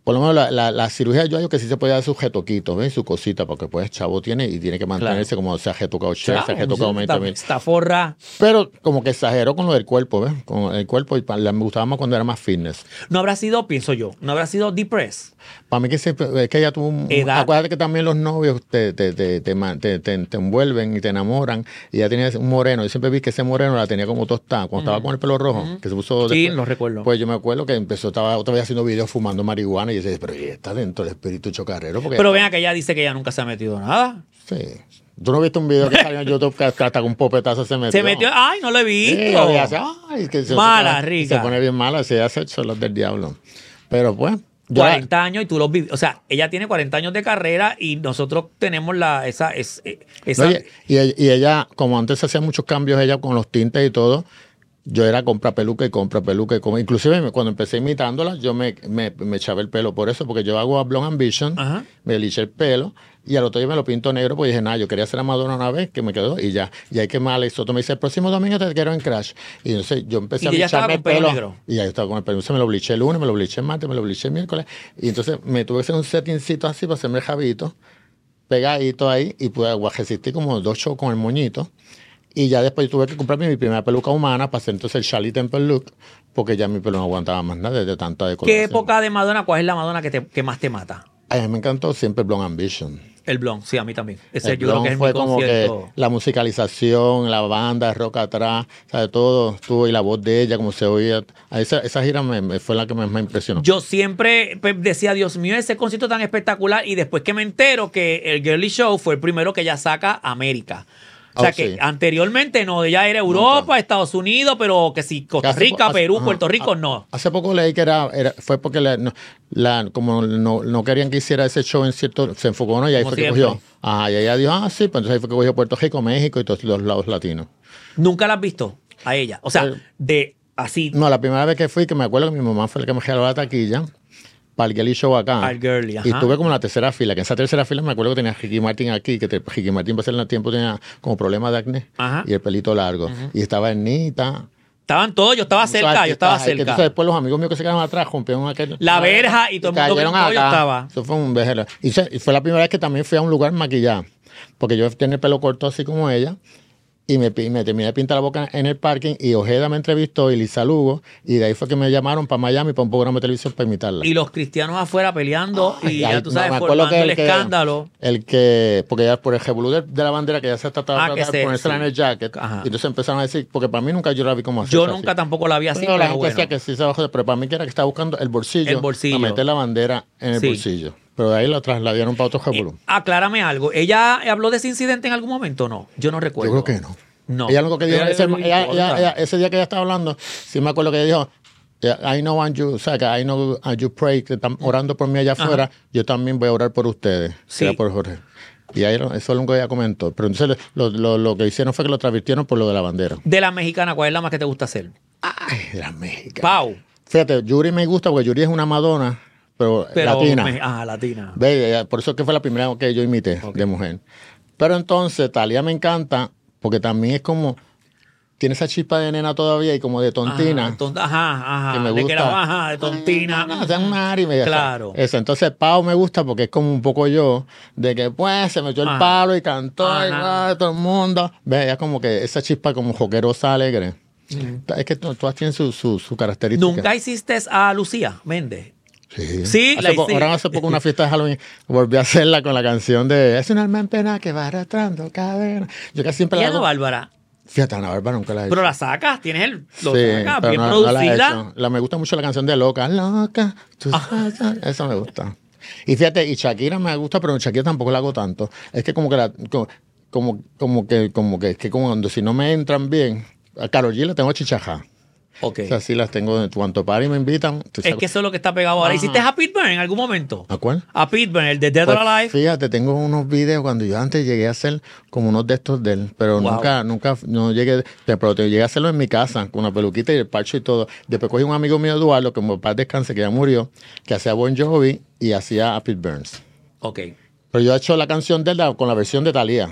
B: Por lo menos la, la, la cirugía yo digo que sí se puede dar su retoquito, ¿ves? Su cosita, porque pues chavo tiene y tiene que mantenerse
A: Claro.
B: como se ha retocado Cher,
A: Claro,
B: se ha retocado
A: está,
B: veinte mil.
A: está forra.
B: Pero como que exageró con lo del cuerpo, ¿ves? Con el cuerpo y pa- me gustaba más cuando era más fitness.
A: No habrá sido, pienso yo, no habrá sido depressed.
B: Para mí que siempre, es que ella tuvo un...
A: Edad.
B: Acuérdate que también los novios te, te, te, te, ma- te, te- te envuelven y te enamoran. Y ella tenía un moreno. Yo siempre vi que ese moreno la tenía como tostada. Cuando estaba con el pelo rojo, que se puso...
A: Sí,
B: después,
A: lo recuerdo.
B: Pues yo me acuerdo que empezó, estaba otra vez haciendo videos fumando marihuana. Y yo decía, pero ¿y está dentro del espíritu chocarrero? Porque
A: Pero vean que ella dice que ella nunca se ha metido nada.
B: Sí. ¿Tú no viste un video que salió en YouTube que hasta con un popetazo se metió?
A: Se metió, ay, no lo he
B: Sí,
A: visto.
B: y hace, ay, que se,
A: Mala,
B: se,
A: rica.
B: se pone bien mala. Se hace hecho los del diablo. Pero pues... yo la-
A: cuarenta años y tú los vives. O sea, ella tiene cuarenta años de carrera y nosotros tenemos la esa es, esa
B: No, y, y ella, y ella, como antes hacía muchos cambios ella con los tintes y todo, yo era compra peluca y compra peluca y compra. Inclusive me- cuando empecé imitándola, yo me, me, me echaba el pelo por eso, porque yo hago a Blonde Ambition,
A: Ajá.
B: me liché el pelo y al otro día me lo pinto negro, pues dije, nada, yo quería hacer a Madonna una vez, que me quedó y ya. Y ahí que más Alex Soto me dice, el próximo domingo te quiero en Crash. Y entonces yo empecé
A: Y
B: a
A: que ya estaba
B: blicharme el
A: con pelo
B: pelo.
A: negro.
B: Y ahí estaba con el pelo. Entonces me lo bliché el lunes, me lo bliché el martes, me lo bliché el miércoles. Y entonces me tuve que hacer un settingcito así para hacerme el jabito, pegadito ahí, y pude resistir como dos shows con el moñito. Y ya después tuve que comprarme mi primera peluca humana para hacer entonces el Charlie Temple look, porque ya mi pelo no aguantaba más nada de tanta decoloración.
A: ¿Qué época de Madonna? ¿Cuál es la Madonna que, te, que más te mata?
B: A mí me encantó siempre Blonde Ambition.
A: El blond, sí, a mí también. Ese
B: El
A: yo creo que
B: Blonde
A: es
B: fue
A: mi
B: como que
A: concierto.
B: la musicalización, la banda, el rock atrás, ¿sabes? Todo estuvo y la voz de ella, como se oía. A Esa, esa gira me, me fue la que más me impresionó.
A: Yo siempre pues, decía, Dios mío, ese concierto tan espectacular. Y después que me entero que el Girly Show fue el primero que ella saca a América. O sea
B: Oh,
A: que
B: sí.
A: anteriormente no, ella era Europa,
B: Nunca.
A: Estados Unidos, pero que si Costa
B: Hace
A: Rica,
B: po- hace-
A: Perú,
B: ajá.
A: Puerto Rico,
B: Ah,
A: no.
B: Hace poco leí que era, era- fue porque la, no, la- como no, no querían que hiciera ese show en cierto, se enfocó, ¿no? Y ahí
A: Como
B: fue que
A: siempre.
B: cogió. Ajá, y ella dijo, ah, sí, pues entonces ahí fue que cogió Puerto Rico, México y todos los lados latinos.
A: Nunca la has visto a ella. O sea,
B: Eh,
A: de así
B: No, la primera vez que fui, que me acuerdo que mi mamá fue la que me regaló la taquilla para el Girly Show acá.
A: Al Girly, ajá.
B: Y estuve como en la tercera fila, que en esa tercera fila me acuerdo que tenía a Ricky Martin aquí, que te- Ricky Martin para el tiempo tenía como problemas de acné
A: Ajá.
B: y el pelito largo. Y estaba Ernita.
A: estaban todos, yo estaba cerca, yo estaba
B: Entonces
A: cerca.
B: después los amigos míos que se quedaron atrás rompieron aquel,
A: La verja y todo el mundo
B: cayeron
A: brincó, yo
B: acá.
A: estaba.
B: Eso fue un vejero. Y, se- y fue la primera vez que también fui a un lugar maquillado. Porque yo tenía el pelo corto así como ella. Y me, pi- me terminé de pintar la boca en el parking. Y Ojeda me entrevistó y Lisa Lugo. Y de ahí fue que me llamaron para Miami para un programa de televisión para imitarla.
A: Y los cristianos afuera peleando y
B: Ay,
A: ya
B: ay,
A: tú
B: no,
A: sabes,
B: me acuerdo
A: formando
B: que
A: el
B: el que-
A: escándalo.
B: El que, porque ya por el revolú de, de la bandera que ya se trataba
A: Ah, que
B: de
A: se-
B: ponérsela
A: sí.
B: en el jacket.
A: Ajá.
B: Y entonces empezaron a decir, porque para mí nunca yo la vi como así.
A: Yo
B: así.
A: nunca tampoco la vi así,
B: Pero
A: pero
B: la gente
A: bueno.
B: decía que sí se bajó, pero para mí que era que estaba buscando el bolsillo,
A: El bolsillo.
B: para meter la bandera en el
A: Sí.
B: bolsillo. Pero de ahí la trasladaron para otro revolú.
A: Aclárame algo. ¿Ella habló de ese incidente en algún momento o no? Yo no recuerdo.
B: Yo creo que no.
A: No.
B: Ella lo único que dijo,
A: Ella
B: ese,
A: no le
B: ella-
A: importa.
B: ella- ella- ese día que ella estaba hablando, sí me acuerdo que ella dijo, "Yeah, I know when you, o sea, que I know and you pray, que están orando por mí allá afuera, yo también voy a orar por ustedes.
A: Sí.
B: Era por Jorge. Y ahí lo- eso es lo único que ella comentó. Pero entonces lo, lo, lo que hicieron fue que lo transvirtieron por lo de la bandera.
A: De la mexicana, ¿cuál es la más que te gusta hacer?
B: Ay, la México.
A: Pau.
B: Fíjate, Yuri me gusta porque Yuri es una Madonna, pero,
A: Pero
B: latina.
A: me- ah, latina.
B: Ve, ella- por eso es que fue la primera que yo imité
A: Ok.
B: de mujer. Pero entonces, Talía me encanta porque también es como, tiene esa chispa de nena todavía y como de tontina.
A: Ajá, tonta- ajá, ajá.
B: que me
A: de
B: gusta.
A: que era ajá, de tontina.
B: No, no, no, Ari, me-
A: Claro.
B: Eso. Entonces, Pau me gusta porque es como un poco yo, de que pues se metió el
A: Ajá.
B: palo y cantó y
A: Ajá.
B: ah, todo el mundo. Ve, ella como que esa chispa como joquerosa alegre. Es que to- todas tienen su, su, su característica.
A: ¿Nunca hiciste a Lucía Méndez?
B: Sí,
A: Sí,
B: hace
A: la
B: po-
A: hice.
B: ahora hace poco una fiesta de Halloween volví a hacerla con la canción de Es una alma en pena que va arrastrando cadena. Yo casi siempre
A: Y
B: la
A: Ana
B: hago.
A: Bárbara.
B: Fíjate, Ana Bárbara nunca la he hecho.
A: Pero la sacas, tienes el. Lo
B: Sí,
A: sacas,
B: pero
A: bien
B: no- no la he
A: producida.
B: hecho. La, me gusta mucho la canción de Loca, Loca. tú sabes, eso me gusta. Y fíjate, y Shakira me gusta, pero Shakira tampoco la hago tanto. Es que como que la, como, como, como que, como que, es que como cuando si no me entran bien, a Karol G la tengo chichajá.
A: Ok.
B: O sea, sí las tengo de cuanto party me invitan. tú
A: Es
B: sabes-
A: que eso es lo que está pegado ahora.
B: Ajá.
A: ¿Hiciste a Pitburn en algún momento?
B: ¿A cuál?
A: A Pitburn, el de Dead
B: Pues,
A: or Alive.
B: fíjate, tengo unos videos cuando yo antes llegué a hacer como unos de estos de él, pero
A: Wow.
B: nunca, nunca, no llegué, pero te- llegué a hacerlo en mi casa, con una peluquita y el parche y todo. Después cogí un amigo mío, Eduardo, que en paz descanse, que ya murió, que hacía Bon Jovi y hacía a Pete Burns.
A: Ok.
B: Pero yo he hecho la canción de él la- con la versión de Thalía.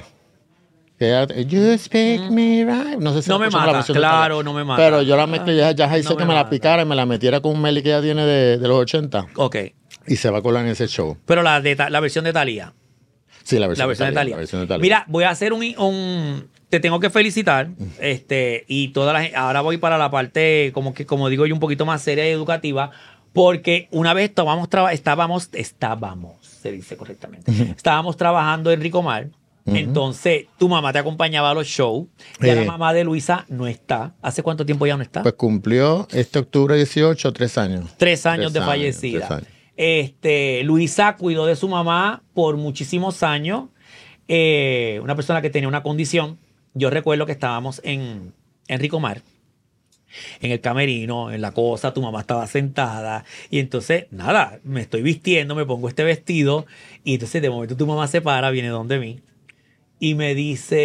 B: Que era, You speak me right. No sé si
A: No me
B: escucharon
A: mata,
B: la versión de
A: claro,
B: Thalía.
A: no me mata.
B: Pero yo la mezclé, ya, ya hice
A: No
B: que
A: me
B: me la
A: mata.
B: picara y me la metiera con un meli que ella tiene de, de los ochenta.
A: Ok.
B: y se va a colar en ese show.
A: Pero la, de, la versión de Thalía.
B: Sí, la versión,
A: La versión de Thalía.
B: La versión de Thalía.
A: Mira, voy a hacer un, un te tengo que felicitar, este, y toda la gente, ahora voy para la parte, como que, como digo yo, un poquito más seria y educativa, porque una vez estábamos, traba, estábamos, estábamos, se dice correctamente, uh-huh. estábamos trabajando en Ricomar. Uh-huh. Entonces, tu mamá te acompañaba a los shows. Ya eh, la mamá de Luisa no está. ¿Hace cuánto tiempo ya no está?
B: Pues cumplió este octubre dieciocho, tres años.
A: Tres años tres de años, fallecida. Tres años. Este, Luisa cuidó de su mamá por muchísimos años. Eh, una persona que tenía una condición. Yo recuerdo que estábamos en, en Ricomar, en el camerino, en la cosa, tu mamá estaba sentada. Y entonces, nada, me estoy vistiendo, me pongo este vestido. Y entonces, de momento, tu mamá se para, viene donde mí. Y me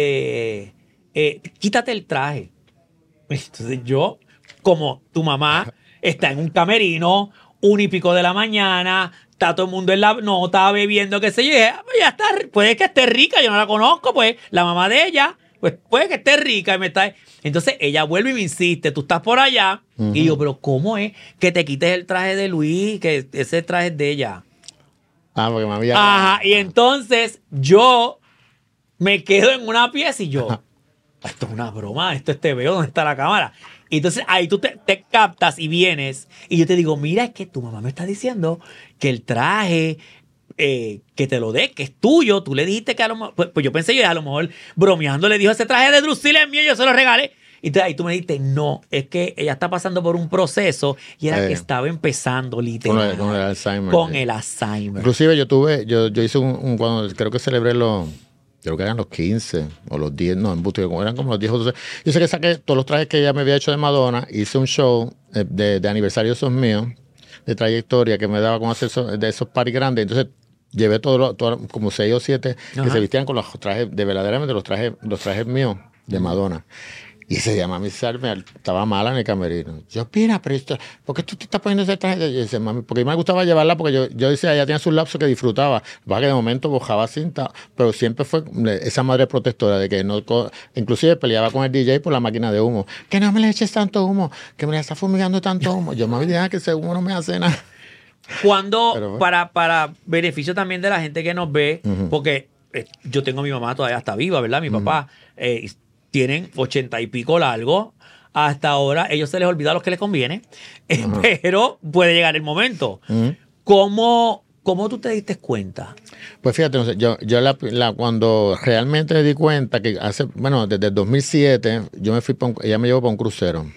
A: dice, eh, quítate el traje. Entonces yo, como tu mamá está en un camerino, un y pico de la mañana, está todo el mundo en la nota bebiendo, qué sé yo, y dije, ya está, puede que esté rica, yo no la conozco, pues la mamá de ella, pues puede que esté rica. Y me está... Entonces ella vuelve y me insiste, tú estás por allá. Uh-huh. Y yo, pero ¿cómo es que te quites el traje de Luis, que ese traje es de ella?
B: Ah, porque mami ya...
A: Ajá, y entonces yo... me quedo en una pieza y yo, esto es una broma, esto es T V O, ¿dónde está la cámara? Y entonces ahí tú te, te captas y vienes y yo te digo, mira, es que tu mamá me está diciendo que el traje, eh, que te lo dé, que es tuyo. Tú le dijiste que a lo mejor, pues, pues yo pensé que a lo mejor bromeando le dijo, ese traje de Drusilla es mío, yo se lo regalé. Y entonces ahí tú me dijiste, no, es que ella está pasando por un proceso y era eh, que estaba empezando literal.
B: Con el, con el Alzheimer.
A: Con el Alzheimer.
B: Inclusive yo tuve, yo, yo hice un, un, cuando creo que celebré los... creo que eran los quince o los diez, no, en Busto, eran como los diez o doce. Yo sé que saqué todos los trajes que ella me había hecho de Madonna, hice un show de, de aniversario esos míos, de trayectoria, que me daba con hacer eso, de esos parties grandes. Entonces llevé todos todo, como seis o siete Ajá. que se vistían con los trajes, de verdaderamente los trajes, los trajes míos de Madonna. Y ese día mami estaba mala en el camerino. Yo, mira, pero esto, ¿por qué tú te estás poniendo ese traje? Y dice, mami, porque a mí me gustaba llevarla, porque yo, yo decía, ella tenía sus lapsos que disfrutaba. Lo que de momento bojaba cinta, pero siempre fue esa madre protectora de que no, inclusive peleaba con el D J por la máquina de humo. Que no me le eches tanto humo, que me le está fumigando tanto humo. Yo, mami, deja que ese humo no me hace nada.
A: Cuando, pero, para, para beneficio también de la gente que nos ve, uh-huh. porque eh, yo tengo a mi mamá todavía está viva, ¿verdad? Mi uh-huh. papá, eh, tienen ochenta y pico largo. Hasta ahora, ellos se les olvida lo que les conviene, uh-huh. pero puede llegar el momento. Uh-huh. ¿Cómo, ¿Cómo tú te diste cuenta?
B: Pues fíjate, no sé, yo, yo la, la, cuando realmente me di cuenta que hace, bueno, desde el dos mil siete, yo me fui, pa un, ella me llevó para un crucero.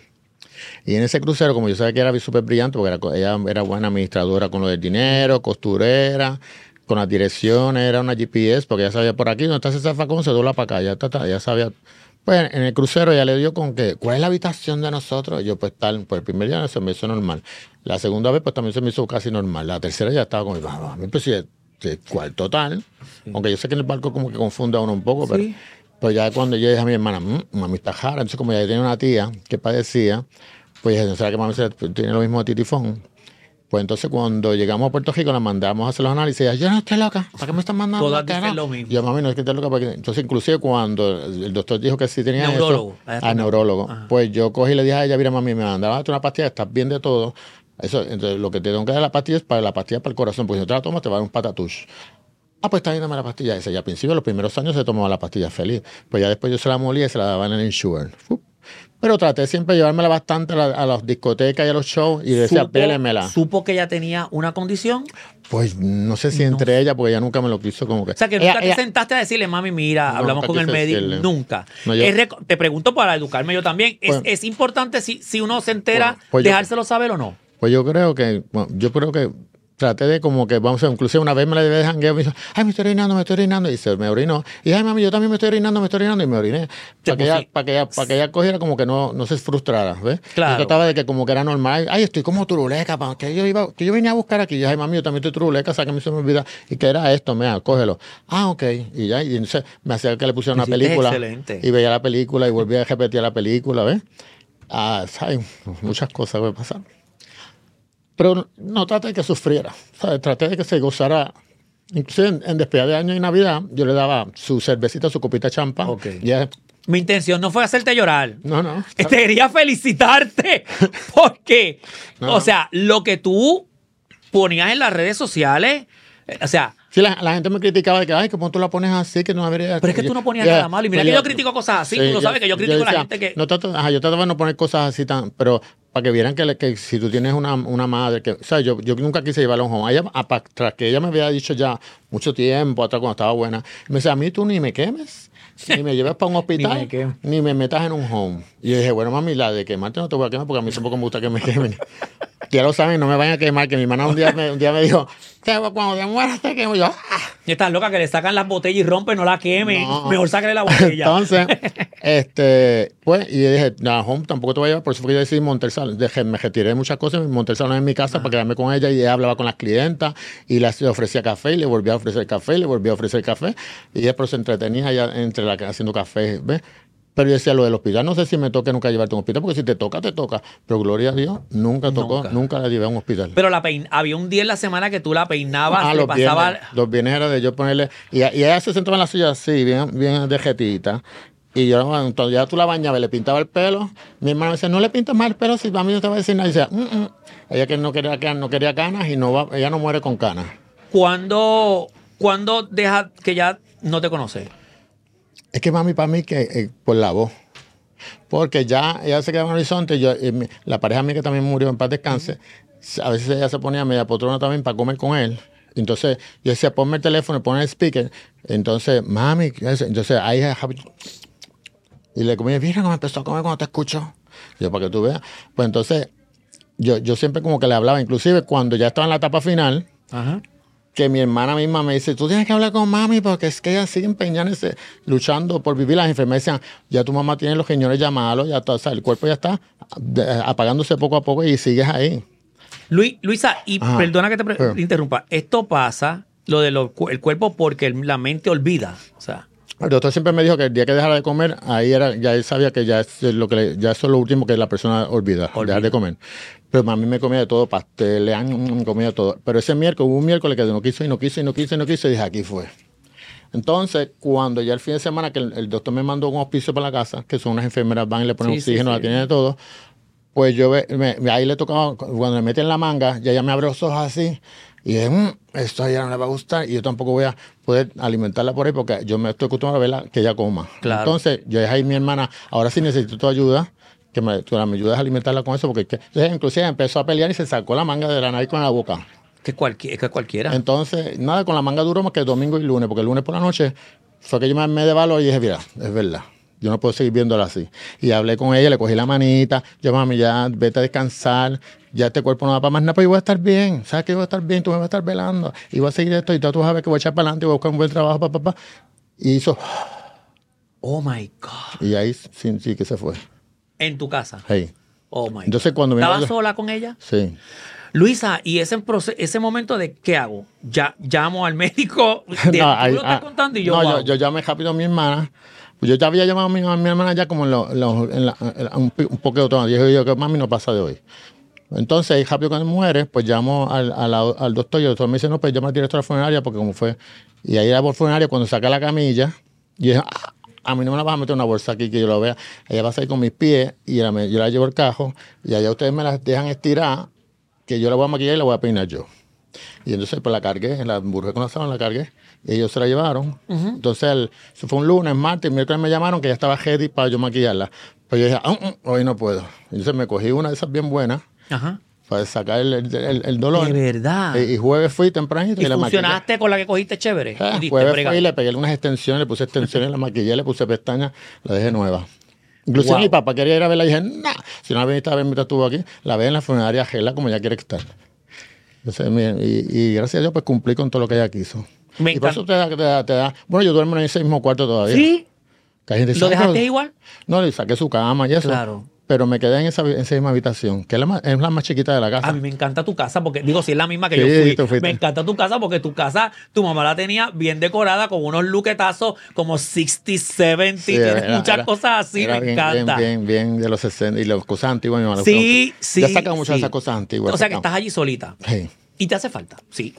B: Y en ese crucero, como yo sabía que era súper brillante, porque era, ella era buena administradora con lo del dinero, costurera, con las direcciones, era una G P S, porque ella sabía por aquí, donde está ese zafacón, se dobla para acá, ya, está, ya sabía. Pues en el crucero ella le dio con que, ¿cuál es la habitación de nosotros? Y yo, pues tal, pues el primer día se me hizo normal. La segunda vez, pues también se me hizo casi normal. La tercera ya estaba como, a mí pues sí, ¿cuál total? Sí. Aunque yo sé que en el barco como que confunde a uno un poco, pero sí. Pues ya cuando yo dije a mi hermana, mmm, mami está jara. Entonces como ella tenía una tía que padecía, pues dije, ¿no será que mami tiene lo mismo de titifón? Pues entonces cuando llegamos a Puerto Rico la mandamos a hacer los análisis y ella, yo no estoy loca, ¿para qué me están mandando?
A: Todas dicen lo mismo.
B: Yo, mami, no es que estés loca. Porque... Entonces inclusive cuando el doctor dijo que sí tenía
A: neurólogo,
B: eso, al neurólogo, Ajá. pues yo cogí y le dije a ella, mira mami, me mandaba una pastilla, estás bien de todo. Eso, entonces lo que te tengo que dar la pastilla es para la pastilla para el corazón, porque si no te la tomas te va a dar un patatush. Ah, pues está bien, dame la pastilla esa. Y al principio, los primeros años se tomaba la pastilla feliz. Pues ya después yo se la molía y se la daban en el Insure. Pero traté siempre de llevármela bastante a, la, a las discotecas y a los shows y decía, pélemela.
A: ¿Supo que ella tenía una condición?
B: Pues no sé si entre no. ella, porque ella nunca me lo quiso como que...
A: O sea, que
B: ella,
A: nunca te ella, sentaste a decirle, mami, mira, no, hablamos con el médico. Decirle. Nunca. No, yo, rec- te pregunto para educarme yo también. Pues, ¿Es, es importante si, si uno se entera, pues, pues dejárselo yo, saber o no?
B: Pues yo creo que... Bueno, yo creo que... Traté de como que, vamos a ver, inclusive una vez me la llevé de jangueo, me dijo, ay, me estoy orinando, me estoy orinando, y se me orinó. Y ay, mami, yo también me estoy orinando, me estoy orinando, y me oriné. Para que, ella, para, que ella, para que ella cogiera como que no, no se frustrara, ¿ves?
A: Claro.
B: Yo trataba de que como que era normal, ay, estoy como turuleca, que yo iba, que yo venía a buscar aquí, y ay, mami, yo también estoy turuleca, sáqueme, se me olvida, y que era esto, mira, cógelo. Ah, ok, y ya, y entonces me hacía que le pusiera una película,
A: excelente.
B: Y veía la película, y volvía a repetir la película, ¿ves? Ah, ¿sabes? Muchas cosas que pasaron. Pero no traté de que sufriera, ¿sabes? Traté de que se gozara. Inclusive en, en despedida de año y Navidad, yo le daba su cervecita, su copita de champán.
A: Okay.
B: Yeah.
A: Mi intención no fue hacerte llorar.
B: No, no.
A: Te quería felicitarte porque, no. o sea, lo que tú ponías en las redes sociales, eh, o sea...
B: Sí, la, la gente me criticaba de que, ay, ¿cómo tú la pones así? Que no debería...
A: Pero es que tú no ponías
B: yeah,
A: nada malo. Y mira
B: pues
A: que yo,
B: yo
A: critico cosas así.
B: sí,
A: Tú lo
B: yo,
A: sabes que yo critico
B: yo
A: a la
B: decía,
A: gente que...
B: No trato, ajá, yo trataba de no poner cosas así tan... Pero para que vieran que, le- que si tú tienes una, una madre que... O sea, yo, yo nunca quise llevarla a un home. Ella, a- pa- tras que ella me había dicho ya mucho tiempo atrás cuando estaba buena, me decía, a mí tú ni me quemes, ni me lleves para un hospital,
A: Ni me quemo.
B: ni me metas en un home. Y yo dije, bueno, mami, la de quemarte no te voy a quemar porque a mí tampoco me gusta que me quemen. Ya lo saben, no me vayan a quemar, que mi hermana un día me, un día me dijo, "Te- cuando te mueras te quemo". Y yo, "Ah".
A: Y estás loca que le sacan las botellas y rompen, no la quemen.
B: No.
A: Mejor sácale la botella.
B: Entonces, este, pues, y yo dije, no, home tampoco te voy a llevar, por eso fue que yo decidí montar el salón. Dejé, me retiré de muchas cosas, monté el salón en mi casa para quedarme con ella y ella hablaba con las clientas y las- le ofrecía café y le volvía a ofrecer café y le volvía a ofrecer café y ella pero se entretenía allá entre la haciendo café, ¿ves? Pero yo decía, lo del hospital, no sé si me toque nunca llevarte a un hospital, porque si te toca, te toca. Pero gloria a Dios, nunca tocó,
A: Nunca.
B: nunca, la llevé a un hospital.
A: Pero la pein... había un día en la semana que tú la peinabas,
B: Ah,
A: le
B: los
A: pasaba...
B: viernes, los viernes era de yo ponerle... Y, y ella se sentaba en la silla así, bien, bien de jetita. Y yo, cuando ya tú la bañabas y le pintaba el pelo, mi hermano me decía, no le pintas más el pelo, si a mí no te va a decir nada. Y decía, mm, mm. Ella que no quería, que no quería canas y no va, ella no muere con canas.
A: ¿Cuándo, cuándo deja que ya no te conoce?
B: Es que mami, para mí, que eh, por la voz. Porque ya ella se quedaba en el horizonte. Yo, eh, mi- la pareja mía que también murió en paz descanse, a veces ella se ponía media potrona también para comer con él. Entonces yo decía, ponme el teléfono, ponme el speaker. Entonces, mami, ¿qué es? Entonces ahí y le comía, mira cómo empezó a comer cuando te escucho. Yo, para que tú veas. Pues entonces, yo, yo siempre como que le hablaba, inclusive cuando ya estaba en la etapa final,
A: Ajá.
B: que mi hermana misma me dice, tú tienes que hablar con mami porque es que ella sigue empeñándose, luchando por vivir. Las enfermeras decían, ya tu mamá tiene los riñones ya malos, ya está, o sea, el cuerpo ya está de- apagándose poco a poco y sigues ahí.
A: Luis, Luisa, y
B: Ajá.
A: perdona que te pre-
B: Pero-
A: interrumpa, esto pasa, lo del cuerpo, porque el- la mente olvida. O sea,
B: El doctor siempre me dijo que el día que dejara de comer, ahí era, ya él sabía que ya es lo que le- ya eso es lo último que la persona olvida,
A: Olvida.
B: dejar de comer. Pero a mí me comía de todo, pasteles, mm, comía de todo. Pero ese miércoles, hubo un miércoles que no quiso y no quiso y no quiso y no quiso y dije, aquí fue. Entonces, cuando ya el fin de semana que el, el doctor me mandó un hospicio para la casa, que son unas enfermeras, van y le ponen
A: Sí, sí,
B: oxígeno,
A: sí.
B: la tienen de todo, pues yo ve- me- me- ahí le tocaba, cuando me meten la manga, ya ella me abre los ojos así, y dije, "Mm, esto a ella no le va a gustar, y yo tampoco voy a poder alimentarla por ahí, porque yo me estoy acostumbrado a verla que ella coma.
A: Claro.
B: Entonces, yo dije ahí mi hermana, ahora sí necesito tu ayuda, que me, tú me ayudes a alimentarla con eso, porque es que, entonces, inclusive empezó a pelear y se sacó la manga de la nariz con la boca.
A: que, cualquier, que cualquiera.
B: Entonces, nada, con la manga duró más que domingo y lunes, porque el lunes por la noche fue que yo me armé de valor y dije, mira, es verdad, yo no puedo seguir viéndola así. Y hablé con ella, le cogí la manita, yo, mami, ya vete a descansar, ya este cuerpo no da para más nada, pero yo voy a estar bien, ¿sabes que yo voy a estar bien? Tú me vas a estar velando, y voy a seguir esto, y tú vas a ver que voy a echar para adelante y voy a buscar un buen trabajo, papá, papá. Y hizo,
A: Oh my God.
B: y ahí sí, sí que se fue.
A: En tu casa.
B: Hey.
A: Oh my God.
B: Entonces, cuando vino
A: ¿Estabas
B: yo-
A: sola con ella?
B: Sí.
A: Luisa, y ese, proce- ese momento de ¿qué hago? Ya llamo al médico, de,
B: No,
A: tú
B: ahí-
A: lo estás
B: ah,
A: contando y yo,
B: no,
A: wow.
B: yo, yo llamé rápido a mi hermana. Pues yo ya había llamado a mi, a mi hermana ya como en, lo- en lo- en la- en un, pi- un poquito todo. Dije yo que mami no pasa de hoy. Entonces, ahí rápido cuando muere, pues llamo al, al, al doctor y el doctor me dice, no, pues llama al director de la funeraria porque como fue. Y ahí la funeraria, cuando saca la camilla, y dije, "Ah, a mí no me la vas a meter en una bolsa aquí que yo lo vea. Ella va a salir con mis pies y ella me- yo la llevo al cajo y allá ustedes me las dejan estirar, que yo la voy a maquillar y la voy a peinar yo. Y entonces pues la cargué, la emburré con la sábana, la cargué, y ellos se la llevaron. Entonces, el, eso fue un lunes, martes, miércoles me llamaron que ya estaba ready para yo maquillarla. Pues yo dije, "Ah, mm, hoy no puedo". Entonces me cogí una de esas bien buenas
A: Ajá.
B: para sacar el, el, el- el dolor.
A: De verdad.
B: Y, y jueves fui tempranito y,
A: ¿Y
B: la maquillé.
A: funcionaste con la que cogiste chévere?
B: Ah,
A: Y diste
B: jueves
A: brega.
B: fui y le pegué unas extensiones, le puse extensiones, la maquillé, le puse pestañas, la dejé nueva. Inclusive
A: Wow.
B: mi papá quería ir a verla y dije, no, si no viniste a ver mientras estuvo aquí, la ve en la funeraria Gela como ella quiere estar. Entonces, miren, y, y gracias a Dios, pues cumplí con todo lo que ella quiso.
A: Me
B: y por
A: encanta.
B: eso te da, te da, te da- Bueno, yo duermo en ese mismo cuarto todavía.
A: ¿Sí?
B: Que hay gente que
A: ¿Lo
B: dice,
A: dejaste
B: "Ah,
A: igual?
B: no, le saqué su cama y eso.
A: Claro.
B: Pero me quedé en esa, en esa misma habitación, que es la, más, es la más chiquita de la casa.
A: A mí me encanta tu casa porque, digo, si es la misma que
B: Sí,
A: yo fui,
B: tú fuiste.
A: me encanta tu casa porque tu casa, tu mamá la tenía bien decorada con unos luquetazos como sesenta, setenta,
B: Sí,
A: tienes
B: era-
A: muchas
B: era-
A: cosas así,
B: era
A: me
B: bien,
A: encanta.
B: Bien, bien, bien de los sesenta y las cosas antiguas. Mi mamá le
A: Sí,
B: gusta.
A: sí.
B: Ya sacan muchas
A: sí.
B: de esas cosas antiguas.
A: O sea que
B: sacan.
A: estás allí solita.
B: Sí.
A: Y te hace falta, sí.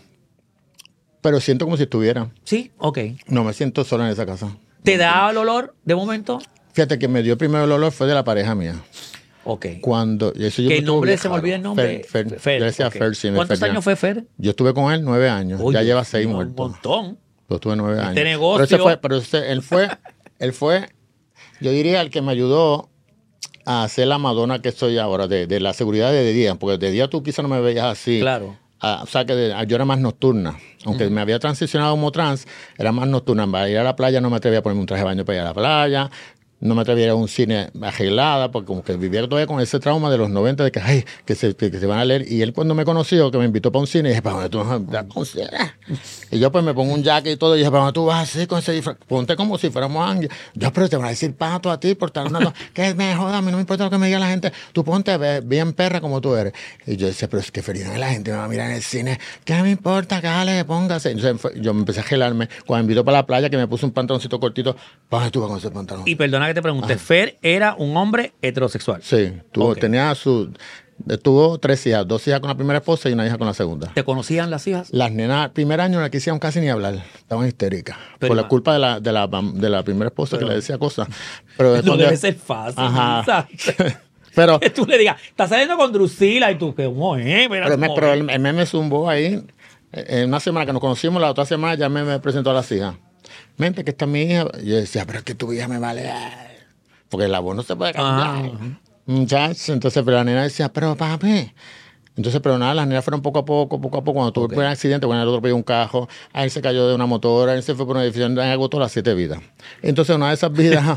B: Pero siento como si estuviera.
A: Sí, ok.
B: No me siento sola en esa casa.
A: ¿Te da el olor de momento?
B: Fíjate que me dio primero el olor fue de la pareja mía.
A: Ok.
B: Cuando, eso yo
A: ¿Qué
B: me estuve
A: nombre?
B: bien
A: Se me
B: raro.
A: olvida el nombre.
B: Fer, Fer,
A: Fer,
B: yo decía
A: ok.
B: Fer, sí, me
A: ¿Cuántos
B: Fer,
A: años fue Fer?
B: Yo estuve con él nueve años.
A: Oye,
B: ya lleva seis
A: un
B: muertos.
A: montón.
B: Yo estuve nueve
A: Este
B: años.
A: negocio-
B: Pero, ese fue, pero ese- él fue, él fue, yo diría, el que me ayudó a hacer la Madonna que soy ahora, de, de la seguridad de día, porque de día tú quizás no me veías así.
A: Claro.
B: Ah, o sea que de- yo era más nocturna. Aunque uh-huh. me había transicionado como trans, era más nocturna. Para ir a la playa no me atrevía a ponerme un traje de baño para ir a la playa. No me atrevía a ir a un cine arreglada, porque como que vivía todavía con ese trauma de los noventa, de que, ay, que se, que, que se van a leer. Y él cuando me conoció, que me invitó para un cine, dije, ¿para dónde tú vas a un cine? Y yo pues me pongo un jacket y todo, y dije, ¿para dónde tú vas así con ese disfraz? Ponte como si fuéramos ángeles. Yo, pero te van a decir pato a ti por estar andando. Que me joda, a mí no me importa lo que me diga la gente. Tú ponte bien perra como tú eres. Y yo decía, pero es que feliz la gente me va a mirar en el cine. ¿Qué me importa? Cállate, póngase. Entonces fue, yo me empecé a gelarme. Cuando me invitó para la playa, que me puse un pantaloncito cortito, ¿para dónde tú vas con ese pantalón?
A: Y perdona que te pregunte, ajá. Fer era un hombre heterosexual.
B: Sí, tuvo, okay. tenía su, tuvo tres hijas, dos hijas con la primera esposa y una hija con la segunda.
A: ¿Te conocían las hijas?
B: Las nenas, primer año no la quisieron casi ni hablar, estaban histéricas. Pero por la culpa de la, de la, de la primera esposa pero, que le decía cosas. Pero
A: no debe ser fácil.
B: Ajá. Pero
A: que tú le digas, estás saliendo con Drusila y tú, que mujer.
B: Pero, me, pero el, el meme zumbó ahí. En una semana que nos conocimos, la otra semana ya me, me presentó a las hijas. Mente que está mi hija. Y yo decía, pero es que tu hija me vale. Porque la voz no se puede cambiar. Ah. Muchachos, entonces, pero la nena decía, pero papi. Entonces, pero nada, las nenas fueron poco a poco, poco a poco. Cuando tuvo okay. un accidente, cuando el otro pidió un cajo, a él se cayó de una motora, él se fue por una edificio, él agotó las siete vidas. Entonces, una de esas vidas.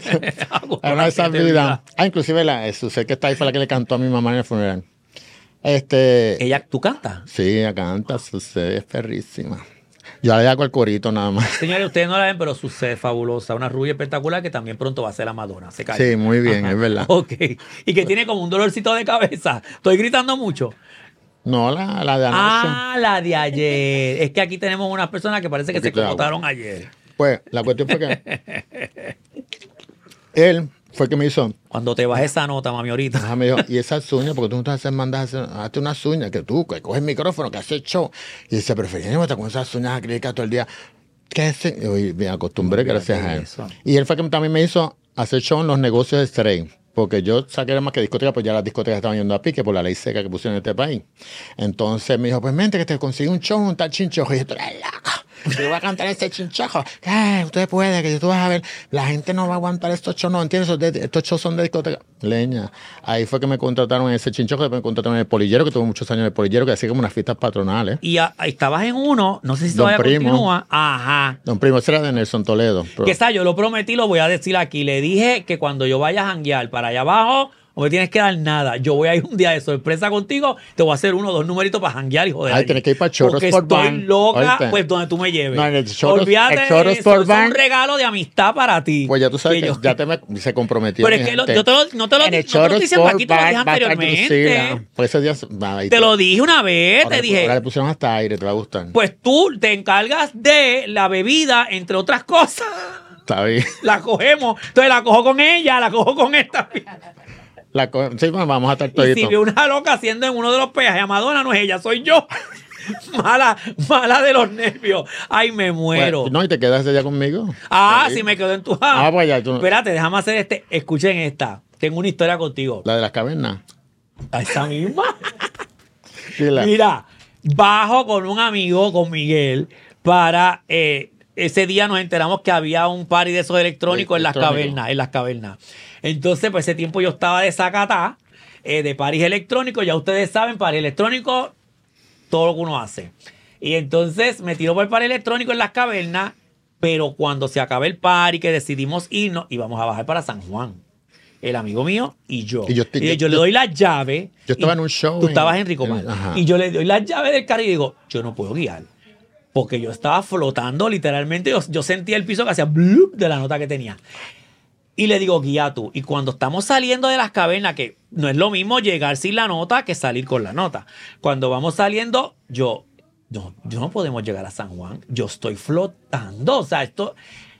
B: una de esas vidas. Vida. Ah, inclusive la Susé que está ahí fue la que le cantó a mi mamá en el funeral. Este.
A: ¿Ella, tú cantas?
B: Sí, ella canta, Susé es perrísima. Yo le hago el corito nada más.
A: Señores, ustedes no la ven, pero Susé es fabulosa. Una rubia espectacular que también pronto va a ser la Madonna. Se cae.
B: Sí, muy bien, ajá. Es verdad.
A: Ok. Y que tiene como un dolorcito de cabeza. ¿Estoy gritando mucho?
B: No, la, la de anoche.
A: Ah, la de ayer. Es que aquí tenemos unas personas que parece que se convocaron ayer.
B: Pues, la cuestión fue que él fue que me hizo.
A: Cuando te bajes esa nota, mami, ahorita.
B: Ajá, me dijo, y esas uñas, porque tú no te haces mandas a hacer, hazte unas uñas, que tú, que coges el micrófono, que haces show. Y dice, prefería no estar con esas uñas acrílicas todo el día. ¿Qué es? Y me acostumbré, no, gracias a él. Eso. Y él fue que también me hizo hacer show en los negocios de Stray. Porque yo saqué más que discoteca, pues ya las discotecas estaban yendo a pique por la ley seca que pusieron en este país. Entonces me dijo, pues mente que te consigue un show, un tal chinchojo. Y yo, tú eres loco. Yo voy a cantar ese chinchojo. ¿Qué? Usted puede, que tú vas a ver. La gente no va a aguantar estos shows. No, ¿entiendes? Estos shows son de discoteca. Leña. Ahí fue que me contrataron en ese chinchojo. Después me contrataron en el Polillero, que tuve muchos años en el Polillero, que hacía como unas fiestas patronales.
A: Y a, estabas en uno, no sé si todavía continúa. Ajá.
B: Don Primo, ese era de Nelson Toledo.
A: Pero... Que esa, yo lo prometí, lo voy a decir aquí. Le dije que cuando yo vaya a janguear para allá abajo, no me tienes que dar nada. Yo voy a ir un día de sorpresa contigo, te voy a hacer uno o dos numeritos para janguear y joder.
B: Ay, tienes que ir para Chorros Sport Bar.
A: Porque estoy loca,
B: ¿oíste?
A: Pues donde tú me lleves.
B: No, en el Chorros,
A: olvídate
B: el Chorros
A: de eso,
B: Sport Bar.
A: Es un regalo de amistad para ti.
B: Pues ya tú sabes que,
A: que
B: yo, ya te me, se comprometió.
A: Pero es que lo, yo te lo, no te lo,
B: en el
A: no te lo dije aquí, te lo dije anteriormente.
B: Pues ese día, ahí
A: te, te lo dije una vez, ahora, te dije.
B: Ahora le pusieron hasta aire, te va a gustar.
A: Pues tú te encargas de la bebida, entre otras cosas.
B: Está bien.
A: La cogemos. Entonces la cojo con ella, la cojo con esta.
B: La co sí, bueno, vamos a estar toditos.
A: Y si veo una loca haciendo en uno de los peajes a Madonna, no es ella, soy yo. mala, mala de los nervios. Ay, me muero.
B: Bueno, no, y te quedas allá conmigo.
A: Ah, sí, me quedo en tu
B: Ah, pues ya. Tú...
A: Espérate, déjame hacer este. Escuchen esta. Tengo una historia contigo.
B: La de las cavernas.
A: ¿A esa misma?
B: Sí, la...
A: Mira, bajo con un amigo, con Miguel, para... Eh, ese día nos enteramos que había un party de esos electrónicos en las cavernas, en las cavernas. Entonces, pues ese tiempo yo estaba de sacatá, eh, de paris electrónicos. Ya ustedes saben, paris electrónico, todo lo que uno hace. Y entonces me tiró por el party electrónico en las cavernas, pero cuando se acaba el party, que decidimos irnos, íbamos a bajar para San Juan. El amigo mío y yo. Y yo, estoy, y yo, yo le doy las llaves.
B: Yo estaba en un show.
A: Tú en, estabas en Ricomar. Y yo le doy las llaves del carro y digo, yo no puedo guiar. Porque yo estaba flotando literalmente. Yo, yo sentía el piso que hacía blup de la nota que tenía. Y le digo, guía tú. Y cuando estamos saliendo de las cavernas, que no es lo mismo llegar sin la nota que salir con la nota. Cuando vamos saliendo, yo, no, yo no podemos llegar a San Juan. Yo estoy flotando. O sea, esto...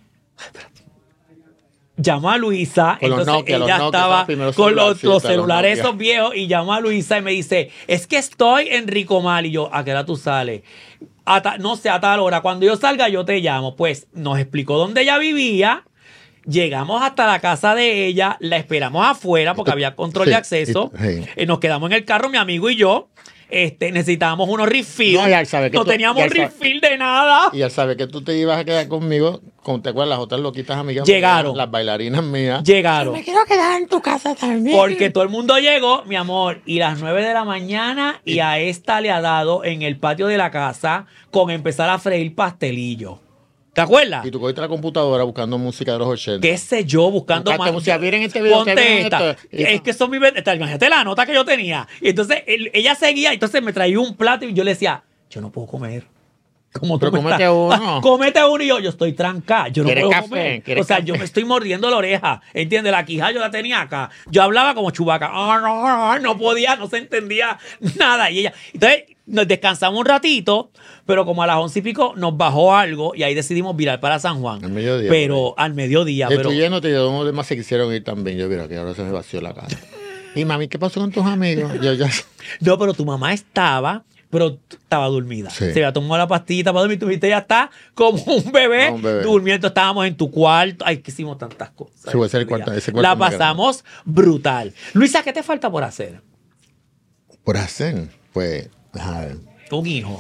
A: Llamó a Luisa,
B: con
A: entonces
B: Nokia,
A: ella
B: los
A: estaba con los, los celulares
B: los
A: esos viejos y llama a Luisa y me dice, es que estoy en Ricomar. Y yo, ¿a qué hora tú sales? A ta, no sé, a tal hora. Cuando yo salga yo te llamo. Pues nos explicó dónde ella vivía llegamos hasta la casa de ella, la esperamos afuera porque había control
B: Sí,
A: de acceso.
B: sí.
A: Eh, nos quedamos en el carro, mi amigo y yo. Este, necesitábamos unos refill.
B: No, y él sabe que
A: no
B: tú-
A: teníamos
B: y él sabe-
A: refill de nada.
B: Y al saber que tú te ibas a quedar conmigo, como te acuerdas, las otras loquitas amigas
A: Llegaron.
B: mías, las bailarinas mías.
A: Llegaron.
B: Me quiero quedar en tu casa también.
A: Porque todo el mundo llegó, mi amor, y las nueve de la mañana, y a esta le ha dado en el patio de la casa con empezar a freír pastelillo. ¿Te acuerdas?
B: Y tú cogiste la computadora buscando música de los ochenta.
A: ¿Qué sé yo? Buscando
B: Buscaste
A: más.
B: música. Miren este video,
A: Ponte
B: que miren
A: esta.
B: esto. Y
A: Es
B: eso.
A: que son mis. esta- Imagínate la nota que yo tenía. Y entonces él- ella seguía, entonces me traía un plato y yo le decía, yo no puedo comer. Como tú
B: Pero
A: me
B: cómete
A: estás-
B: uno.
A: Ah, cómete uno y yo, yo estoy trancada. Yo no
B: ¿Quieres
A: puedo
B: café?
A: comer.
B: ¿Quieres
A: O sea,
B: café?
A: yo me estoy mordiendo la oreja. ¿Entiendes? La quija yo la tenía acá. Yo hablaba como Chubaca. Ah, no, no, no podía, no se entendía nada. Y ella. Entonces, nos descansamos un ratito, pero como a las once y pico nos bajó algo y ahí decidimos virar para San Juan.
B: Al mediodía,
A: Pero al mediodía. Pero,
B: Estoy yéndote y de los demás se quisieron ir también. Yo, mira, que ahora se me vació la casa. Y mami, ¿qué pasó con tus amigos? Yo ya.
A: no, pero tu mamá estaba, pero t- estaba dormida.
B: Sí.
A: Se había tomado la pastillita para dormir. Tu viste, ya está como un bebé,
B: Como un bebé.
A: durmiendo. Estábamos en tu cuarto. Ay, que hicimos tantas cosas.
B: Sí, ese es el
A: ese
B: cuarto-
A: día.
B: ese cuarto
A: La
B: es más
A: pasamos brutal. Luisa, ¿qué te falta por hacer?
B: Por hacer, pues. A ver.
A: Un hijo.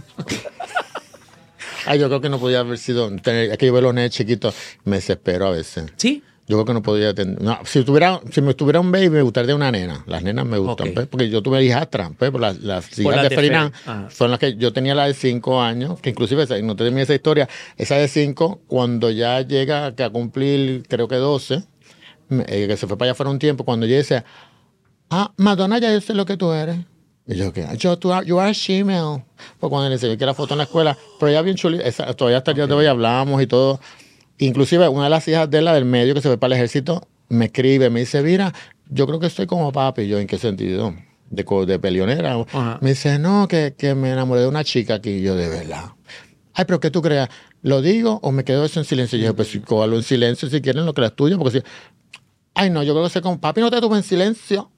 B: Ay, yo creo que no podía haber sido. Tener, es que yo veo los nenes chiquitos, me desespero a veces.
A: ¿Sí?
B: Yo creo que no podía tener. No, si, tuviera, si me tuviera un baby, me gustaría una nena. Las nenas me gustan,
A: Ok.
B: pues, porque yo tuve hijastras. Pues, por las, las hijas
A: las
B: de
A: de
B: Ferdinand
A: Fer- ah.
B: son las que yo tenía la de cinco años, que inclusive esa- no te terminé esa historia. Esa de cinco, cuando ya llega que a cumplir, creo que doce, me- eh, que se fue para allá fuera un tiempo, cuando yo decía, ah, Madonna, ya yo sé lo que tú eres. Y yo, ¿qué? Yo, tú, you are a female. Pues cuando le enseñé que la foto en la escuela, pero ella bien chulita, esa- todavía hasta el día de hoy hablamos y todo. Inclusive una de las hijas de la del medio que se ve para el ejército me escribe, me dice, mira, yo creo que estoy como papi. Y yo, ¿en qué sentido? De, co- de peleonera.
A: Ajá.
B: Me dice, no, que, que me enamoré de una chica aquí. Y yo, de verdad. Ay, pero ¿qué tú creas? ¿Lo digo o me quedo eso en silencio? Y yo, pues, cójalo en silencio si quieren lo que la tuya, porque si... Ay, no, yo creo que sé con papi no te tuve en silencio.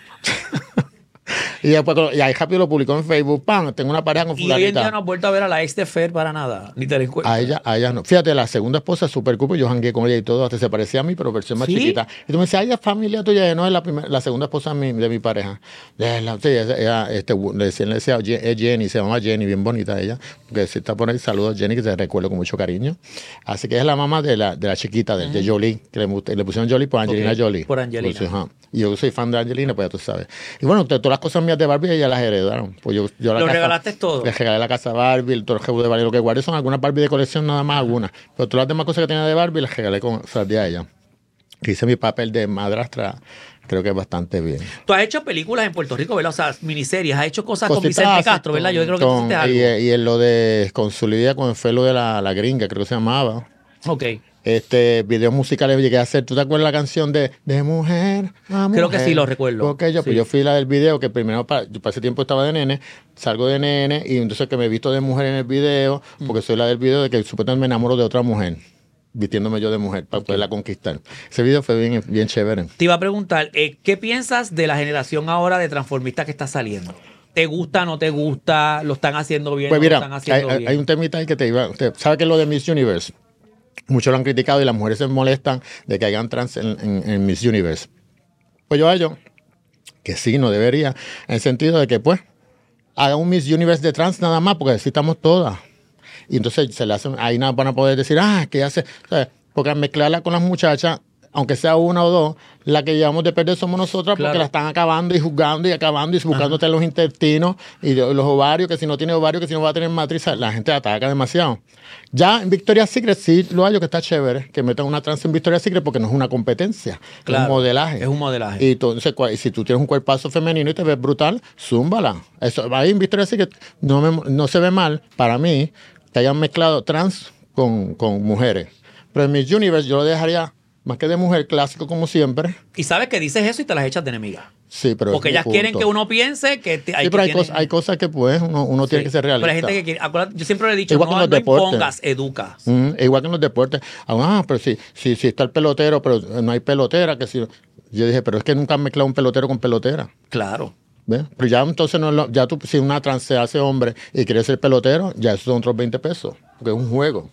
B: Y después, y ahí rápido lo publicó en Facebook, ¡pam! Tengo una pareja con
A: Y hoy en día
B: fulanita.
A: no has vuelto a ver a la ex de Fer para nada. Ni te la encuentras.
B: A ella, a ella no. Fíjate, la segunda esposa es súper cool, yo jangué con ella y todo, hasta se parecía a mí, pero versión más
A: ¿Sí?
B: chiquita. Y tú me dices, ay, es familia tuya, no es la primera, la segunda esposa de mi, de mi pareja. De la- sí, ella, ella, este, le decía, le decía, "Ye- es Jenny, se llama Jenny, bien bonita ella, que si está por ahí, saludos Jenny, que te recuerdo con mucho cariño. Así que ella es la mamá de la, de la chiquita, de, de Jolie, que le, gust- le pusieron Jolie por Angelina
A: Ok,
B: Jolie.
A: por Angelina.
B: Pues, ajá. Y yo soy fan de Angelina, pues ya tú sabes. Y bueno, te- todas las cosas mías de Barbie ella las heredaron. Pues yo, yo la
A: ¿Lo
B: casa-
A: regalaste todo?
B: Le regalé la casa Barbie, el todo el juego de Barbie. Lo que guardé son algunas Barbie de colección, nada más algunas. Pero todas las demás cosas que tenía de Barbie las regalé con, o sea, de a ella. Que hice mi papel de madrastra, creo que es bastante bien.
A: Tú has hecho películas en Puerto Rico, ¿verdad? O sea, miniseries. Has hecho cosas con
B: Cositas
A: Vicente
B: así,
A: Castro, ¿verdad? Yo
B: con-
A: creo que
B: con-
A: hiciste algo.
B: y, y en lo de con su lidia, con fue lo de la, la gringa, creo que se llamaba.
A: Ok.
B: Este, videos musicales llegué a hacer. ¿Tú te acuerdas la canción de De mujer a mujer?
A: Creo que sí, lo recuerdo.
B: Porque yo, pues
A: Sí.
B: yo fui la del video, que primero para, yo para ese tiempo estaba de nene, salgo de nene y entonces que me he visto de mujer en el video,
A: Mm.
B: porque soy la del video de que supuestamente me enamoro de otra mujer, vistiéndome yo de mujer para poderla conquistar. Ese video fue bien, bien chévere.
A: Te iba a preguntar, eh, ¿qué piensas de la generación ahora de transformistas que está saliendo? ¿Te gusta, no te gusta? ¿Lo están haciendo bien?
B: Pues
A: ¿No
B: mira,
A: lo están
B: hay,
A: haciendo
B: hay-
A: bien?
B: hay un temita ahí que te iba. Usted sabe que es lo de Miss Universe. Muchos lo han criticado y las mujeres se molestan de que hagan trans en, en- en Miss Universe. Pues yo hallo que sí, no debería, en el sentido de que, pues, haga un Miss Universe de trans nada más, porque así estamos todas. Y entonces se le hacen, ahí nada van a poder decir, ah, que hace, ¿sabes? Porque al mezclarla con las muchachas, aunque sea una o dos, la que llevamos de perder somos nosotras,
A: Claro.
B: porque la están acabando y juzgando y acabando y buscándote los intestinos y de- los ovarios, que si no tiene ovarios, que si no va a tener matriz, la gente ataca demasiado. Ya en Victoria's Secret sí lo hallo que está chévere, que metan una trans en Victoria's Secret porque no es una competencia,
A: Claro,
B: es un modelaje.
A: es un modelaje.
B: Y entonces, cua- si tú tienes un cuerpazo femenino y te ves brutal, zúmbala. Eso, ahí en Victoria's Secret no, me- no se ve mal, para mí, que hayan mezclado trans con, con mujeres. Pero en Miss Universe yo lo dejaría más que de mujer, clásico como siempre.
A: Y sabes que dices eso y te las echas de enemiga.
B: Sí, pero
A: Porque
B: es mi
A: ellas quieren
B: punto.
A: que uno piense que te- hay,
B: Sí, pero
A: que
B: hay,
A: tienen-
B: cosas, hay cosas que pues uno, uno tiene
A: Sí,
B: que ser realista.
A: Pero hay gente que quiere. acuérdate, yo siempre le he dicho,
B: Igual que
A: no,
B: en los
A: no
B: deportes.
A: impongas, educa.
B: Mm, igual que en los deportes. Ah, pero sí, sí, sí está el pelotero, pero no hay pelotera. Que si, yo dije, pero es que nunca han mezclado un pelotero con pelotera.
A: Claro.
B: ¿Ves? Pero ya entonces, no es lo- ya tú, si una trans se hace hombre y quiere ser pelotero, ya esos son otros veinte pesos, porque es un juego.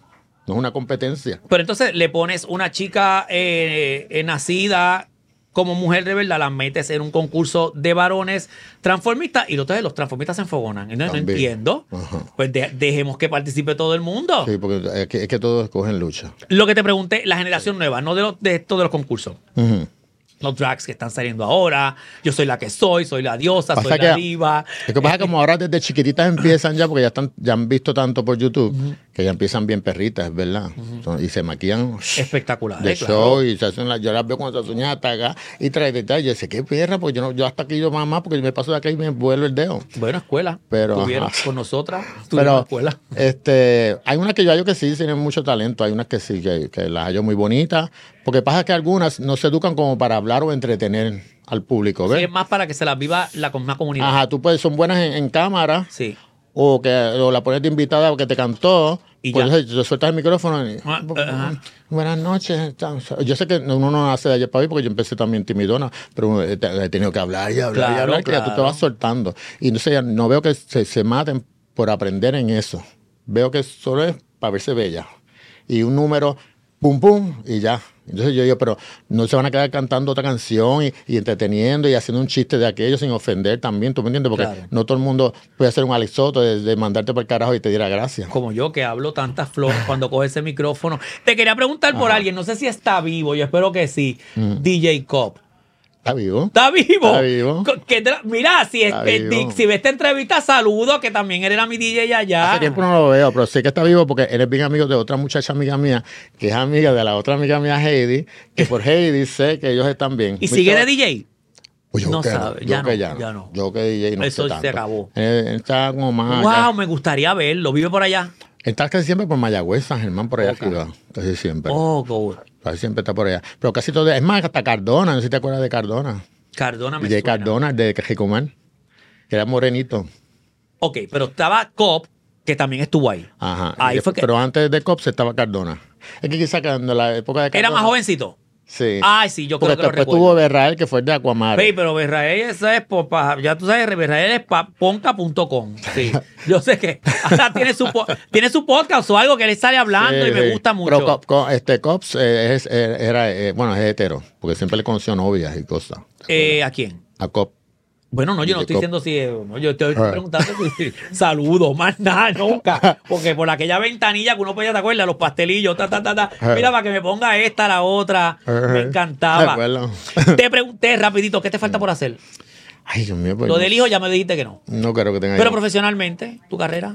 B: No es una competencia.
A: Pero entonces le pones una chica eh, eh, nacida como mujer de verdad, la metes en un concurso de varones transformistas y entonces los transformistas se enfogonan. No, no entiendo. Ajá. Pues de, dejemos que participe todo el mundo.
B: Sí, porque es que, es que todos cogen lucha.
A: Lo que te pregunté, la generación sí. nueva, no de, los, de esto de los concursos. Uh-huh. Los drags que están saliendo ahora, yo soy la que soy, soy la diosa, pasa soy que, la diva.
B: Es que pasa eh, como ahora desde chiquititas empiezan ya, porque ya están, ya han visto tanto por YouTube, uh-huh. que ya empiezan bien perritas, ¿verdad? Uh-huh. Y se maquillan
A: espectaculares,
B: de
A: claro.
B: show, y se hacen la, yo las veo con esas uñas hasta acá, y trae detalles, y dice, qué perra, porque yo no, yo hasta aquí yo mamá, porque me paso de acá y me vuelvo el dedo.
A: Bueno, escuela.
B: Pero,
A: tuvieron con nosotras,
B: pero
A: escuela.
B: Este, hay unas que yo hallo que sí tienen mucho talento, hay unas que sí, que, que las hallo muy bonitas, porque pasa que algunas no se educan como para hablar o entretener al público, ¿ves?
A: Sí, es más para que se las viva la misma comunidad.
B: Ajá, tú puedes, son buenas en, en cámara.
A: Sí.
B: O que o la pones de invitada porque te cantó. Y pues ya. Entonces, te sueltas el micrófono y, ah, uh-huh. buenas noches. Yo sé que uno no hace de ayer para hoy porque yo empecé también timidona, pero he, he tenido que hablar y hablar claro, y hablar, claro. que ya tú te vas soltando. Y no sé, no veo que se, se maten por aprender en eso. Veo que solo es para verse bella. Y un número, pum, pum, y ya. Entonces yo digo, pero no se van a quedar cantando otra canción y, y entreteniendo y haciendo un chiste de aquello sin ofender también, ¿tú me entiendes? Porque claro. no todo el mundo puede hacer un Alex Soto de, de mandarte por el carajo y te diera gracias.
A: Como yo, que hablo tantas flores cuando coge ese micrófono. Te quería preguntar Ajá. por alguien, no sé si está vivo, yo espero que sí, mm. D J Cobb.
B: ¿Está vivo?
A: ¿Está vivo?
B: ¿Está vivo?
A: Que, mira, si, es, vivo. si ves esta entrevista, saludo, que también él era mi D J allá.
B: Hace tiempo no lo veo, pero sé que está vivo porque él es bien amigo de otra muchacha amiga mía, que es amiga de la otra amiga mía, Heidi, que por Heidi sé que ellos están bien.
A: ¿Y sigue de D J?
B: Pues yo
A: no
B: que
A: sabe,
B: no,
A: ya,
B: yo
A: no,
B: que ya,
A: ya no.
B: Yo que D J no
A: Eso
B: sé
A: se
B: tanto.
A: acabó.
B: Él, él está como más
A: Wow,
B: allá.
A: Me gustaría verlo. ¿Vive por allá?
B: Él está casi siempre por Mayagüez, San Germán, por allá okay. arriba. Casi siempre.
A: Oh, God.
B: Casi siempre está por allá. Pero casi todo, es más, hasta Cardona, no sé si te acuerdas de Cardona.
A: Cardona me
B: de
A: suena.
B: Cardona, de Jicomán, que era morenito.
A: Ok, pero estaba Cobb, que también estuvo ahí.
B: Ajá.
A: Ahí fue que...
B: Pero antes de Cobb estaba Cardona. Es que quizás en la época de Cardona...
A: ¿Era más jovencito?
B: Sí.
A: Ay, sí, yo
B: Porque
A: creo que lo
B: después
A: recuerdo.
B: tuvo Berrael, que fue el de Aquamare.
A: Sí, pero Berrael, eso es, por, pa, ya tú sabes, Berrael es pa, ponca punto com. Sí, yo sé que ahora tiene su, tiene su podcast o algo que él sale hablando sí, y me sí. gusta mucho.
B: Pero Cop, Cop, este, Cops eh, es, era, eh, bueno, es hetero, porque siempre le conoció novias y cosas.
A: Eh, ¿A quién?
B: A Cop.
A: Bueno, no, yo no estoy Cop. diciendo si... No, yo estoy preguntando si... Saludos, más nada, nunca. Porque por aquella ventanilla que uno podía, ¿te acuerdas? Los pastelillos, ta, ta, ta, ta. Mira, para que me ponga esta, la otra. Me encantaba. Te pregunté rapidito, ¿qué te falta por hacer?
B: Ay, Dios mío. Pues
A: Lo
B: no.
A: del hijo ya me dijiste que no.
B: No creo que tenga...
A: Pero
B: ya.
A: Profesionalmente, tu carrera...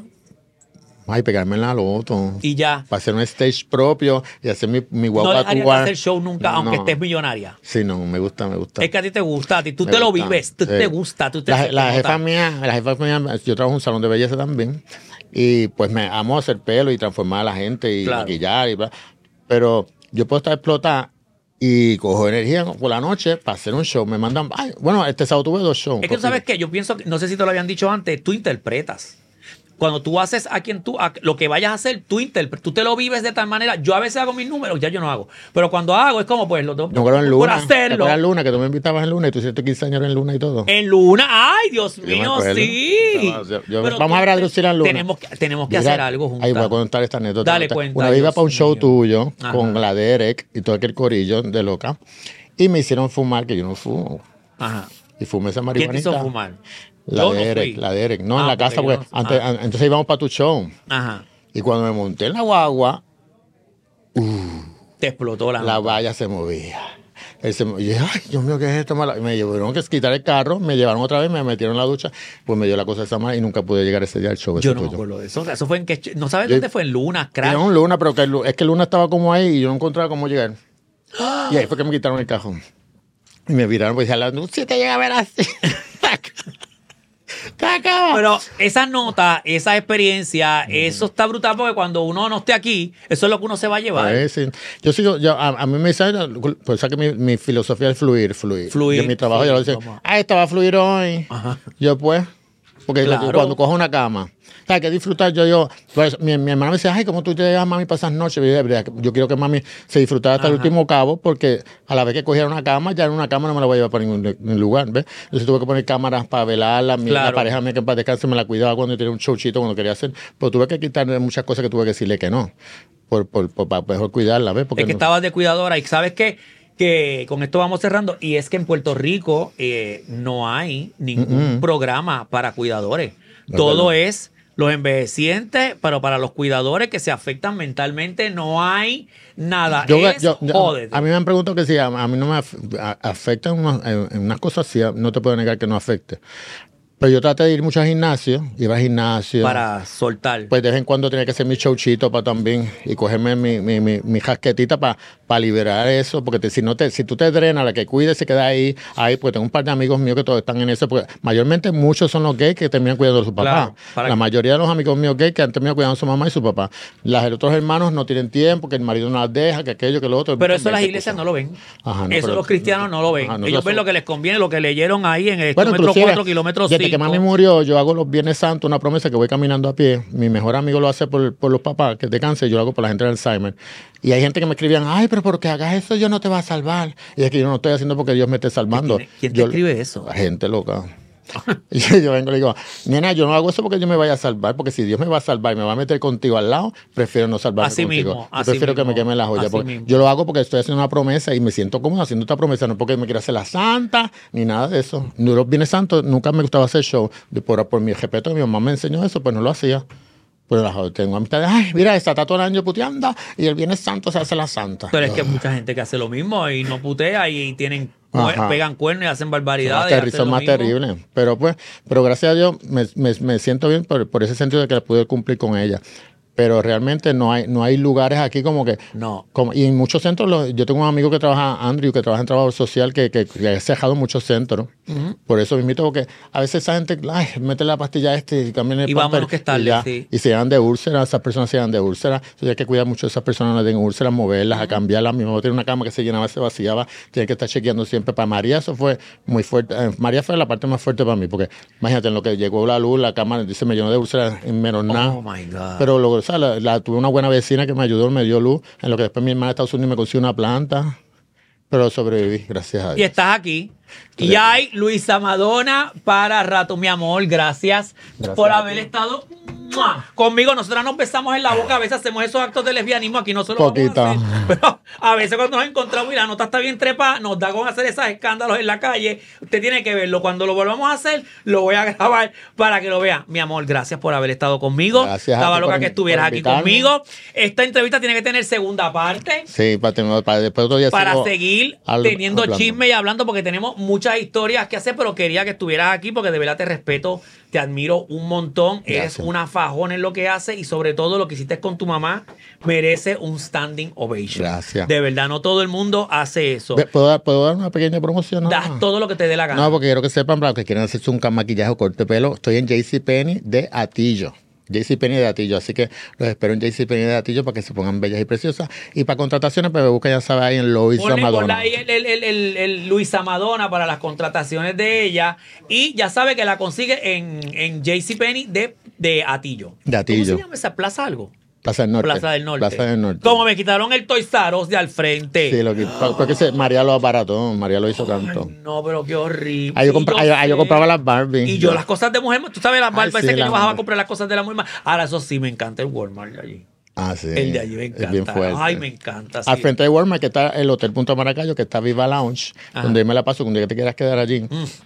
B: Ay, pegarme en la loto.
A: Y ya.
B: Para hacer un stage propio y hacer mi, mi guagua.
A: No dejarías de hacer show nunca, no, aunque estés millonaria.
B: Sí, no, me gusta, me gusta.
A: Es que a ti te gusta, a ti tú
B: me
A: te
B: gusta,
A: lo vives, tú
B: sí.
A: te gusta, tú te
B: La, la jefa mía, la jefa mía, yo trabajo en un salón de belleza también. Y pues me amo hacer pelo y transformar a la gente y claro. maquillar y bla. Pero yo puedo estar explotada y cojo energía por la noche para hacer un show. Me mandan, ay, bueno, este sábado tuve dos shows.
A: Es que tú sabes que yo pienso, no sé si te lo habían dicho antes, tú interpretas. Cuando tú haces a quien tú, a, lo que vayas a hacer, tú interpretas, tú te lo vives de tal manera. Yo a veces hago mis números, ya yo no hago. Pero cuando hago es como, pues, lo tengo
B: no, en Luna,
A: por hacerlo.
B: En Luna, que tú me invitabas en Luna y tú hiciste quince años en Luna y todo.
A: En Luna, ay, Dios mío, sí.
B: Yo, yo, vamos a ver a Lucila en Luna.
A: Tenemos, tenemos que
B: Mira,
A: hacer algo juntos.
B: Ahí voy a contar esta anécdota.
A: Dale cuenta.
B: Una vez iba para un show
A: mío.
B: tuyo
A: Ajá.
B: con la Derek y todo aquel corillo de loca. Y me hicieron fumar, que yo no fumo.
A: Ajá.
B: Y fumé esa marihuana.
A: ¿Quién te hizo fumar?
B: La
A: Yo
B: Derek,
A: no
B: la Derek. No,
A: ah,
B: en la casa, porque
A: no,
B: antes,
A: ah.
B: entonces íbamos para tu show.
A: Ajá.
B: Y cuando me monté en la guagua, uh,
A: te explotó la
B: La valla se movía. Él se, y dije, ay, Dios mío, ¿qué es esto? Me llevaron que quitar el carro, me llevaron otra vez, me metieron en la ducha, pues me dio la cosa esa mala y nunca pude llegar ese día al show.
A: Yo no me acuerdo de eso. Eso fue en que, ¿no sabes yo, dónde fue? En Luna, crack.
B: Era un Luna, pero que es que Luna estaba como ahí y yo no encontraba cómo llegar. Y ahí fue que me quitaron el cajón. Y me viraron, pues decía, no, si te llega a ver así.
A: Pero esa nota, esa experiencia, mm. eso está brutal porque cuando uno no esté aquí, eso es lo que uno se va a llevar.
B: Pues, sí. Yo sigo, yo, a, a mí me dice, pues que mi, mi filosofía es fluir, fluir.
A: Fluir.
B: Yo en mi trabajo
A: fluir,
B: yo lo dice, ah, esta va a fluir hoy. Ajá. Yo pues, porque claro. cuando cojo una cama, o sea, hay que disfrutar. Yo, yo, pues, mi, mi hermana me dice, ay, ¿cómo tú te llevas mami para esas noches? Yo quiero que mami se disfrutara hasta Ajá. el último cabo, porque a la vez que cogiera una cama, ya en una cama no me la voy a llevar para ningún, ningún lugar, ¿ves? Entonces tuve que poner cámaras para velarla. Mi claro. la pareja mía que para descansar me la cuidaba cuando tenía un showchito, cuando quería hacer. Pero tuve que quitar muchas cosas que tuve que decirle que no. por, por, por, para mejor cuidarla, ¿ves? Porque
A: es que
B: no,
A: estabas de cuidadora y sabes que, que con esto vamos cerrando y es que en Puerto Rico eh, no hay ningún
B: Mm-mm.
A: programa para cuidadores.
B: Es
A: Todo
B: verdad.
A: es los envejecientes, pero para los cuidadores que se afectan mentalmente no hay nada.
B: Yo,
A: es
B: yo- yo-
A: jódete.
B: a mí me han preguntado que si a, a mí no me af- a- afecta en unas, en- en unas cosas, sí, no te puedo negar que no afecte. Pero yo traté de ir mucho al gimnasio, iba al gimnasio.
A: Para soltar.
B: Pues de vez en cuando tenía que hacer mi showchito para también y cogerme mi, mi, mi, mi jasquetita para liberar eso, porque te- si no te, si tú te drenas, la que cuide se queda ahí, ahí, pues tengo un par de amigos míos que todos están en eso, porque mayormente muchos son los gays que terminan cuidando a su papá.
A: Claro, para
B: La
A: que-
B: mayoría de los amigos míos gays que han terminado cuidando a su mamá y su papá. Las otros hermanos no tienen tiempo, que el marido no las deja, que aquello, que lo otro.
A: Pero eso las
B: veinte
A: iglesias
B: cosas.
A: no lo ven.
B: Ajá, no,
A: eso
B: pero-
A: los cristianos no lo ven.
B: Ajá,
A: Ellos
B: nosotros
A: ven lo
B: somos-
A: que les conviene, lo que leyeron ahí en el
B: Bueno,
A: kilómetro
B: inclusive,
A: cuatro, kilómetro
B: desde que
A: cinco.
B: mami murió, yo hago los Viernes Santos una promesa que voy caminando a pie. Mi mejor amigo lo hace por, por los papás que es de cáncer, yo lo hago por la gente del Alzheimer. Y hay gente que me escribían, ay, pero porque hagas eso yo no te va a salvar. Y es que yo no estoy haciendo porque Dios me esté salvando.
A: ¿Quién, quién te
B: Yo-
A: escribe eso?
B: La gente loca. Y yo, yo vengo y le digo, nena, yo no hago eso porque yo me vaya a salvar, porque si Dios me va a salvar y me va a meter contigo al lado, prefiero no salvarme
A: Así
B: contigo.
A: mismo,
B: Yo
A: así
B: prefiero que me
A: mismo,
B: queme la joya.
A: así
B: porque
A: mismo.
B: yo lo hago porque estoy haciendo una promesa y me siento cómodo haciendo esta promesa, no porque me quiera hacer la santa ni nada de eso. Yo los Viernes Santos nunca me gustaba hacer show. De Por, por mi respeto, mi mamá me enseñó eso, pues no lo hacía. Pero las- tengo amistades, ay, mira, esta está todo el año puteando y el Viernes Santo se hace la santa.
A: Pero es que hay mucha gente que hace lo mismo y no putea y tienen
B: Ajá.
A: pegan cuernos y hacen
B: Son
A: barbaridades.
B: más,
A: y
B: terri-
A: hacen
B: son
A: lo
B: más
A: mismo.
B: terribles. Pero pues, pero gracias a Dios me, me- me siento bien por, por ese sentido de que pude cumplir con ella. Pero realmente no hay, no hay lugares aquí como que...
A: No.
B: Como, y en muchos centros, lo- yo tengo un amigo que trabaja, Andrew, que trabaja en trabajo social, que, que, que ha cejado muchos centros. Por eso mismo, porque a veces esa gente, ay, mete la pastilla este y cambian el
A: Y
B: pamper
A: vámonos que es tarde,
B: y ya,
A: sí.
B: y se llenan de úlceras, esas personas se llenan de úlceras. Entonces hay que cuidar mucho de esas personas, no les den úlceras, moverlas, a cambiarlas. Mi mamá tiene una cama que se llenaba, se vaciaba, tiene que estar chequeando siempre. Para María eso fue muy fuerte. Eh, María fue la parte más fuerte para mí, porque imagínate, en lo que llegó la luz, la cama, dice, me llenó de úlceras en menos nada.
A: Oh my God.
B: Pero lo, o sea, la, la- tuve una buena vecina que me ayudó, me dio luz, en lo que después mi hermana de Estados Unidos me consiguió una planta, pero sobreviví, gracias a
A: Y
B: Dios.
A: estás aquí. Y hay Luisa Madonna para rato, mi amor. Gracias,
B: Gracias
A: por
B: a
A: haber
B: ti.
A: estado ¡mua! Conmigo. Nosotras nos besamos en la boca. A veces hacemos esos actos de lesbianismo. Aquí no se lo vamos a
B: Poquito.
A: hacer. Pero a veces cuando nos encontramos y la nota está bien trepa, nos da con hacer esos escándalos en la calle. Usted tiene que verlo. Cuando lo volvamos a hacer, lo voy a grabar para que lo vea. Mi amor, gracias por haber estado conmigo.
B: Gracias a
A: Estaba
B: ti
A: loca
B: por-
A: que estuvieras
B: por
A: aquí
B: invitarme.
A: conmigo. Esta entrevista tiene que tener segunda parte.
B: Sí, para, tener- para después otro día
A: Para
B: sigo
A: seguir
B: al-
A: teniendo
B: hablando.
A: chisme y hablando, porque tenemos muchas historias que hacer, pero quería que estuvieras aquí porque de verdad te respeto, te admiro un montón. Eres
B: Gracias.
A: una fajona en lo que haces y sobre todo lo que hiciste con tu mamá merece un standing ovation.
B: Gracias.
A: De verdad, no todo el mundo hace eso.
B: Ve, ¿Puedo, dar, ¿Puedo dar una pequeña promoción?
A: Das
B: No,
A: todo lo que te dé la gana.
B: no, porque quiero que sepan, para los que quieren hacerse un maquillaje o corte de pelo, estoy en JCPenney de Atillo. JCPenney de Atillo, así que los espero en JCPenney de Atillo para que se pongan bellas y preciosas. Y para contrataciones, pues me buscan, ya sabes, ahí en Lois
A: Ponle, ponle
B: Madonna.
A: ahí el, el, el, el- el Luisa Madonna para las contrataciones de ella. Y ya sabe que la consigue en, en JCPenney de, de Atillo.
B: De Atillo.
A: ¿Cómo se llama esa plaza algo?
B: Plaza del Norte.
A: Plaza del Norte.
B: Plaza del Norte.
A: Como me quitaron el Toys R Us de al frente.
B: Sí, lo que, porque se- María lo abarató, María lo hizo tanto.
A: Ay, no, pero qué horrible.
B: Ahí yo,
A: Sí,
B: compra- ahí- ahí yo
A: sé.
B: compraba las Barbie.
A: Y yo las cosas de mujer, tú sabes las
B: Ay,
A: Barbie,
B: sí,
A: ese que
B: las
A: yo bajaba a
B: Barbie.
A: comprar las cosas de la mujer. Ahora eso sí, me encanta el Walmart de allí.
B: Ah, sí.
A: El de allí me
B: Es
A: encanta.
B: bien fuerte.
A: Ay, me encanta.
B: Al
A: sí.
B: frente de Walmart, que está el Hotel Punta Maracayo, que está Viva Lounge,
A: Ajá.
B: donde yo me la paso, cuando te quieras quedar allí.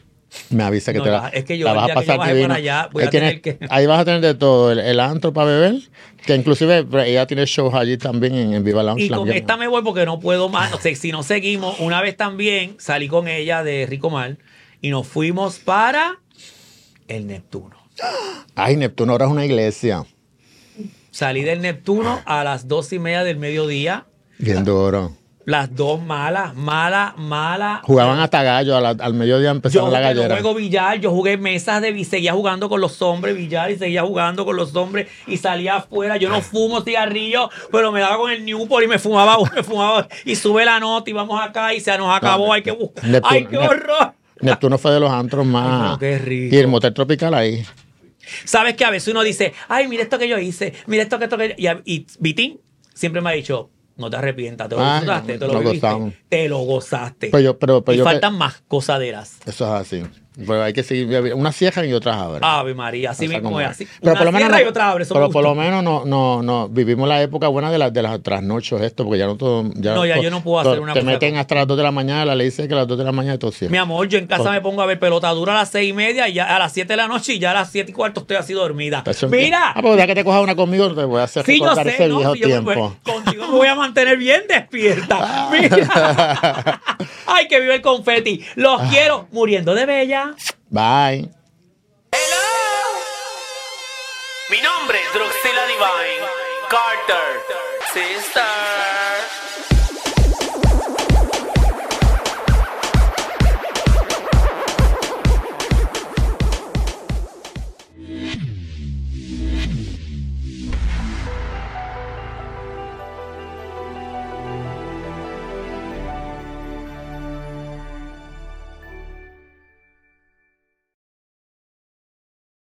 B: Me avisa que
A: No,
B: te
A: la-
B: la,
A: es que yo
B: la
A: el
B: vas a
A: día que yo
B: pasar
A: baje
B: divino.
A: para allá, voy
B: Ahí
A: a tener
B: tienes-
A: que-
B: Ahí vas a tener de todo, el, el antro para beber, que inclusive pues, ella tiene shows allí también en, en Viva Lounge.
A: Y
B: la
A: con
B: mía.
A: esta me voy porque no puedo más. O sea, si no seguimos, una vez también salí con ella de Ricomar y nos fuimos para el Neptuno.
B: Ay, Neptuno ahora es una iglesia.
A: Salí del Neptuno a las dos y media del mediodía.
B: Bien duro.
A: Las dos malas, malas, malas.
B: Jugaban hasta gallo, a la- al mediodía
A: Yo
B: empezaron la
A: que no
B: gallera.
A: juego billar, yo jugué mesas de billar, seguía jugando con los hombres billar y seguía jugando con los hombres y salía afuera. Yo no fumo cigarrillo, pero me daba con el Newport y me fumaba uno, me fumaba y sube la nota y vamos acá y se nos acabó,
B: No,
A: hay que buscar.
B: Neptuno-
A: ¡Ay, qué
B: Nep-
A: horror!
B: Neptuno fue de los antros más.
A: Ay, pero qué rico.
B: Y el motel tropical ahí.
A: Sabes que a veces uno dice, ay, mira esto que yo hice, mira esto que esto que y, y Vitín siempre me ha dicho, no te arrepientas, te lo
B: Ay,
A: disfrutaste, te lo
B: lo
A: viviste,
B: gozamos.
A: te lo gozaste.
B: Pero yo- pero- pero
A: y
B: yo que-
A: faltan más gozaderas.
B: Eso es así. Pero hay que seguir, unas cierran y otras abren.
A: Ave María, así mismo es así.
B: Pero
A: Una
B: por lo menos
A: cierra
B: no,
A: y otra abre, eso me
B: pero por
A: gustó.
B: lo menos no, no, no, vivimos la época buena de las de las trasnochos esto, porque ya no todo, ya
A: No, ya
B: to-
A: yo no puedo
B: to-
A: hacer una
B: te
A: cosa
B: meten
A: como-
B: hasta las dos de la mañana, la ley dice que a las dos de la mañana todo cierra.
A: Mi amor, yo en casa
B: Por-
A: me pongo a ver pelota dura a las seis y media y ya a las siete de la noche y ya a las siete y cuarto estoy así dormida.
B: Eso-
A: ¡Mira!
B: Ah, porque ya que te cojas una conmigo, te voy a hacer
A: Sí, yo
B: recordar
A: sé,
B: ese
A: ¿no?
B: viejo
A: Si yo me-
B: tiempo.
A: pues, contigo me voy a mantener bien despierta. Mira. Ay, que vive el confeti. Los quiero muriendo de bella.
B: Bye.
A: Mi nombre es Druxila Divine Carter. Sister.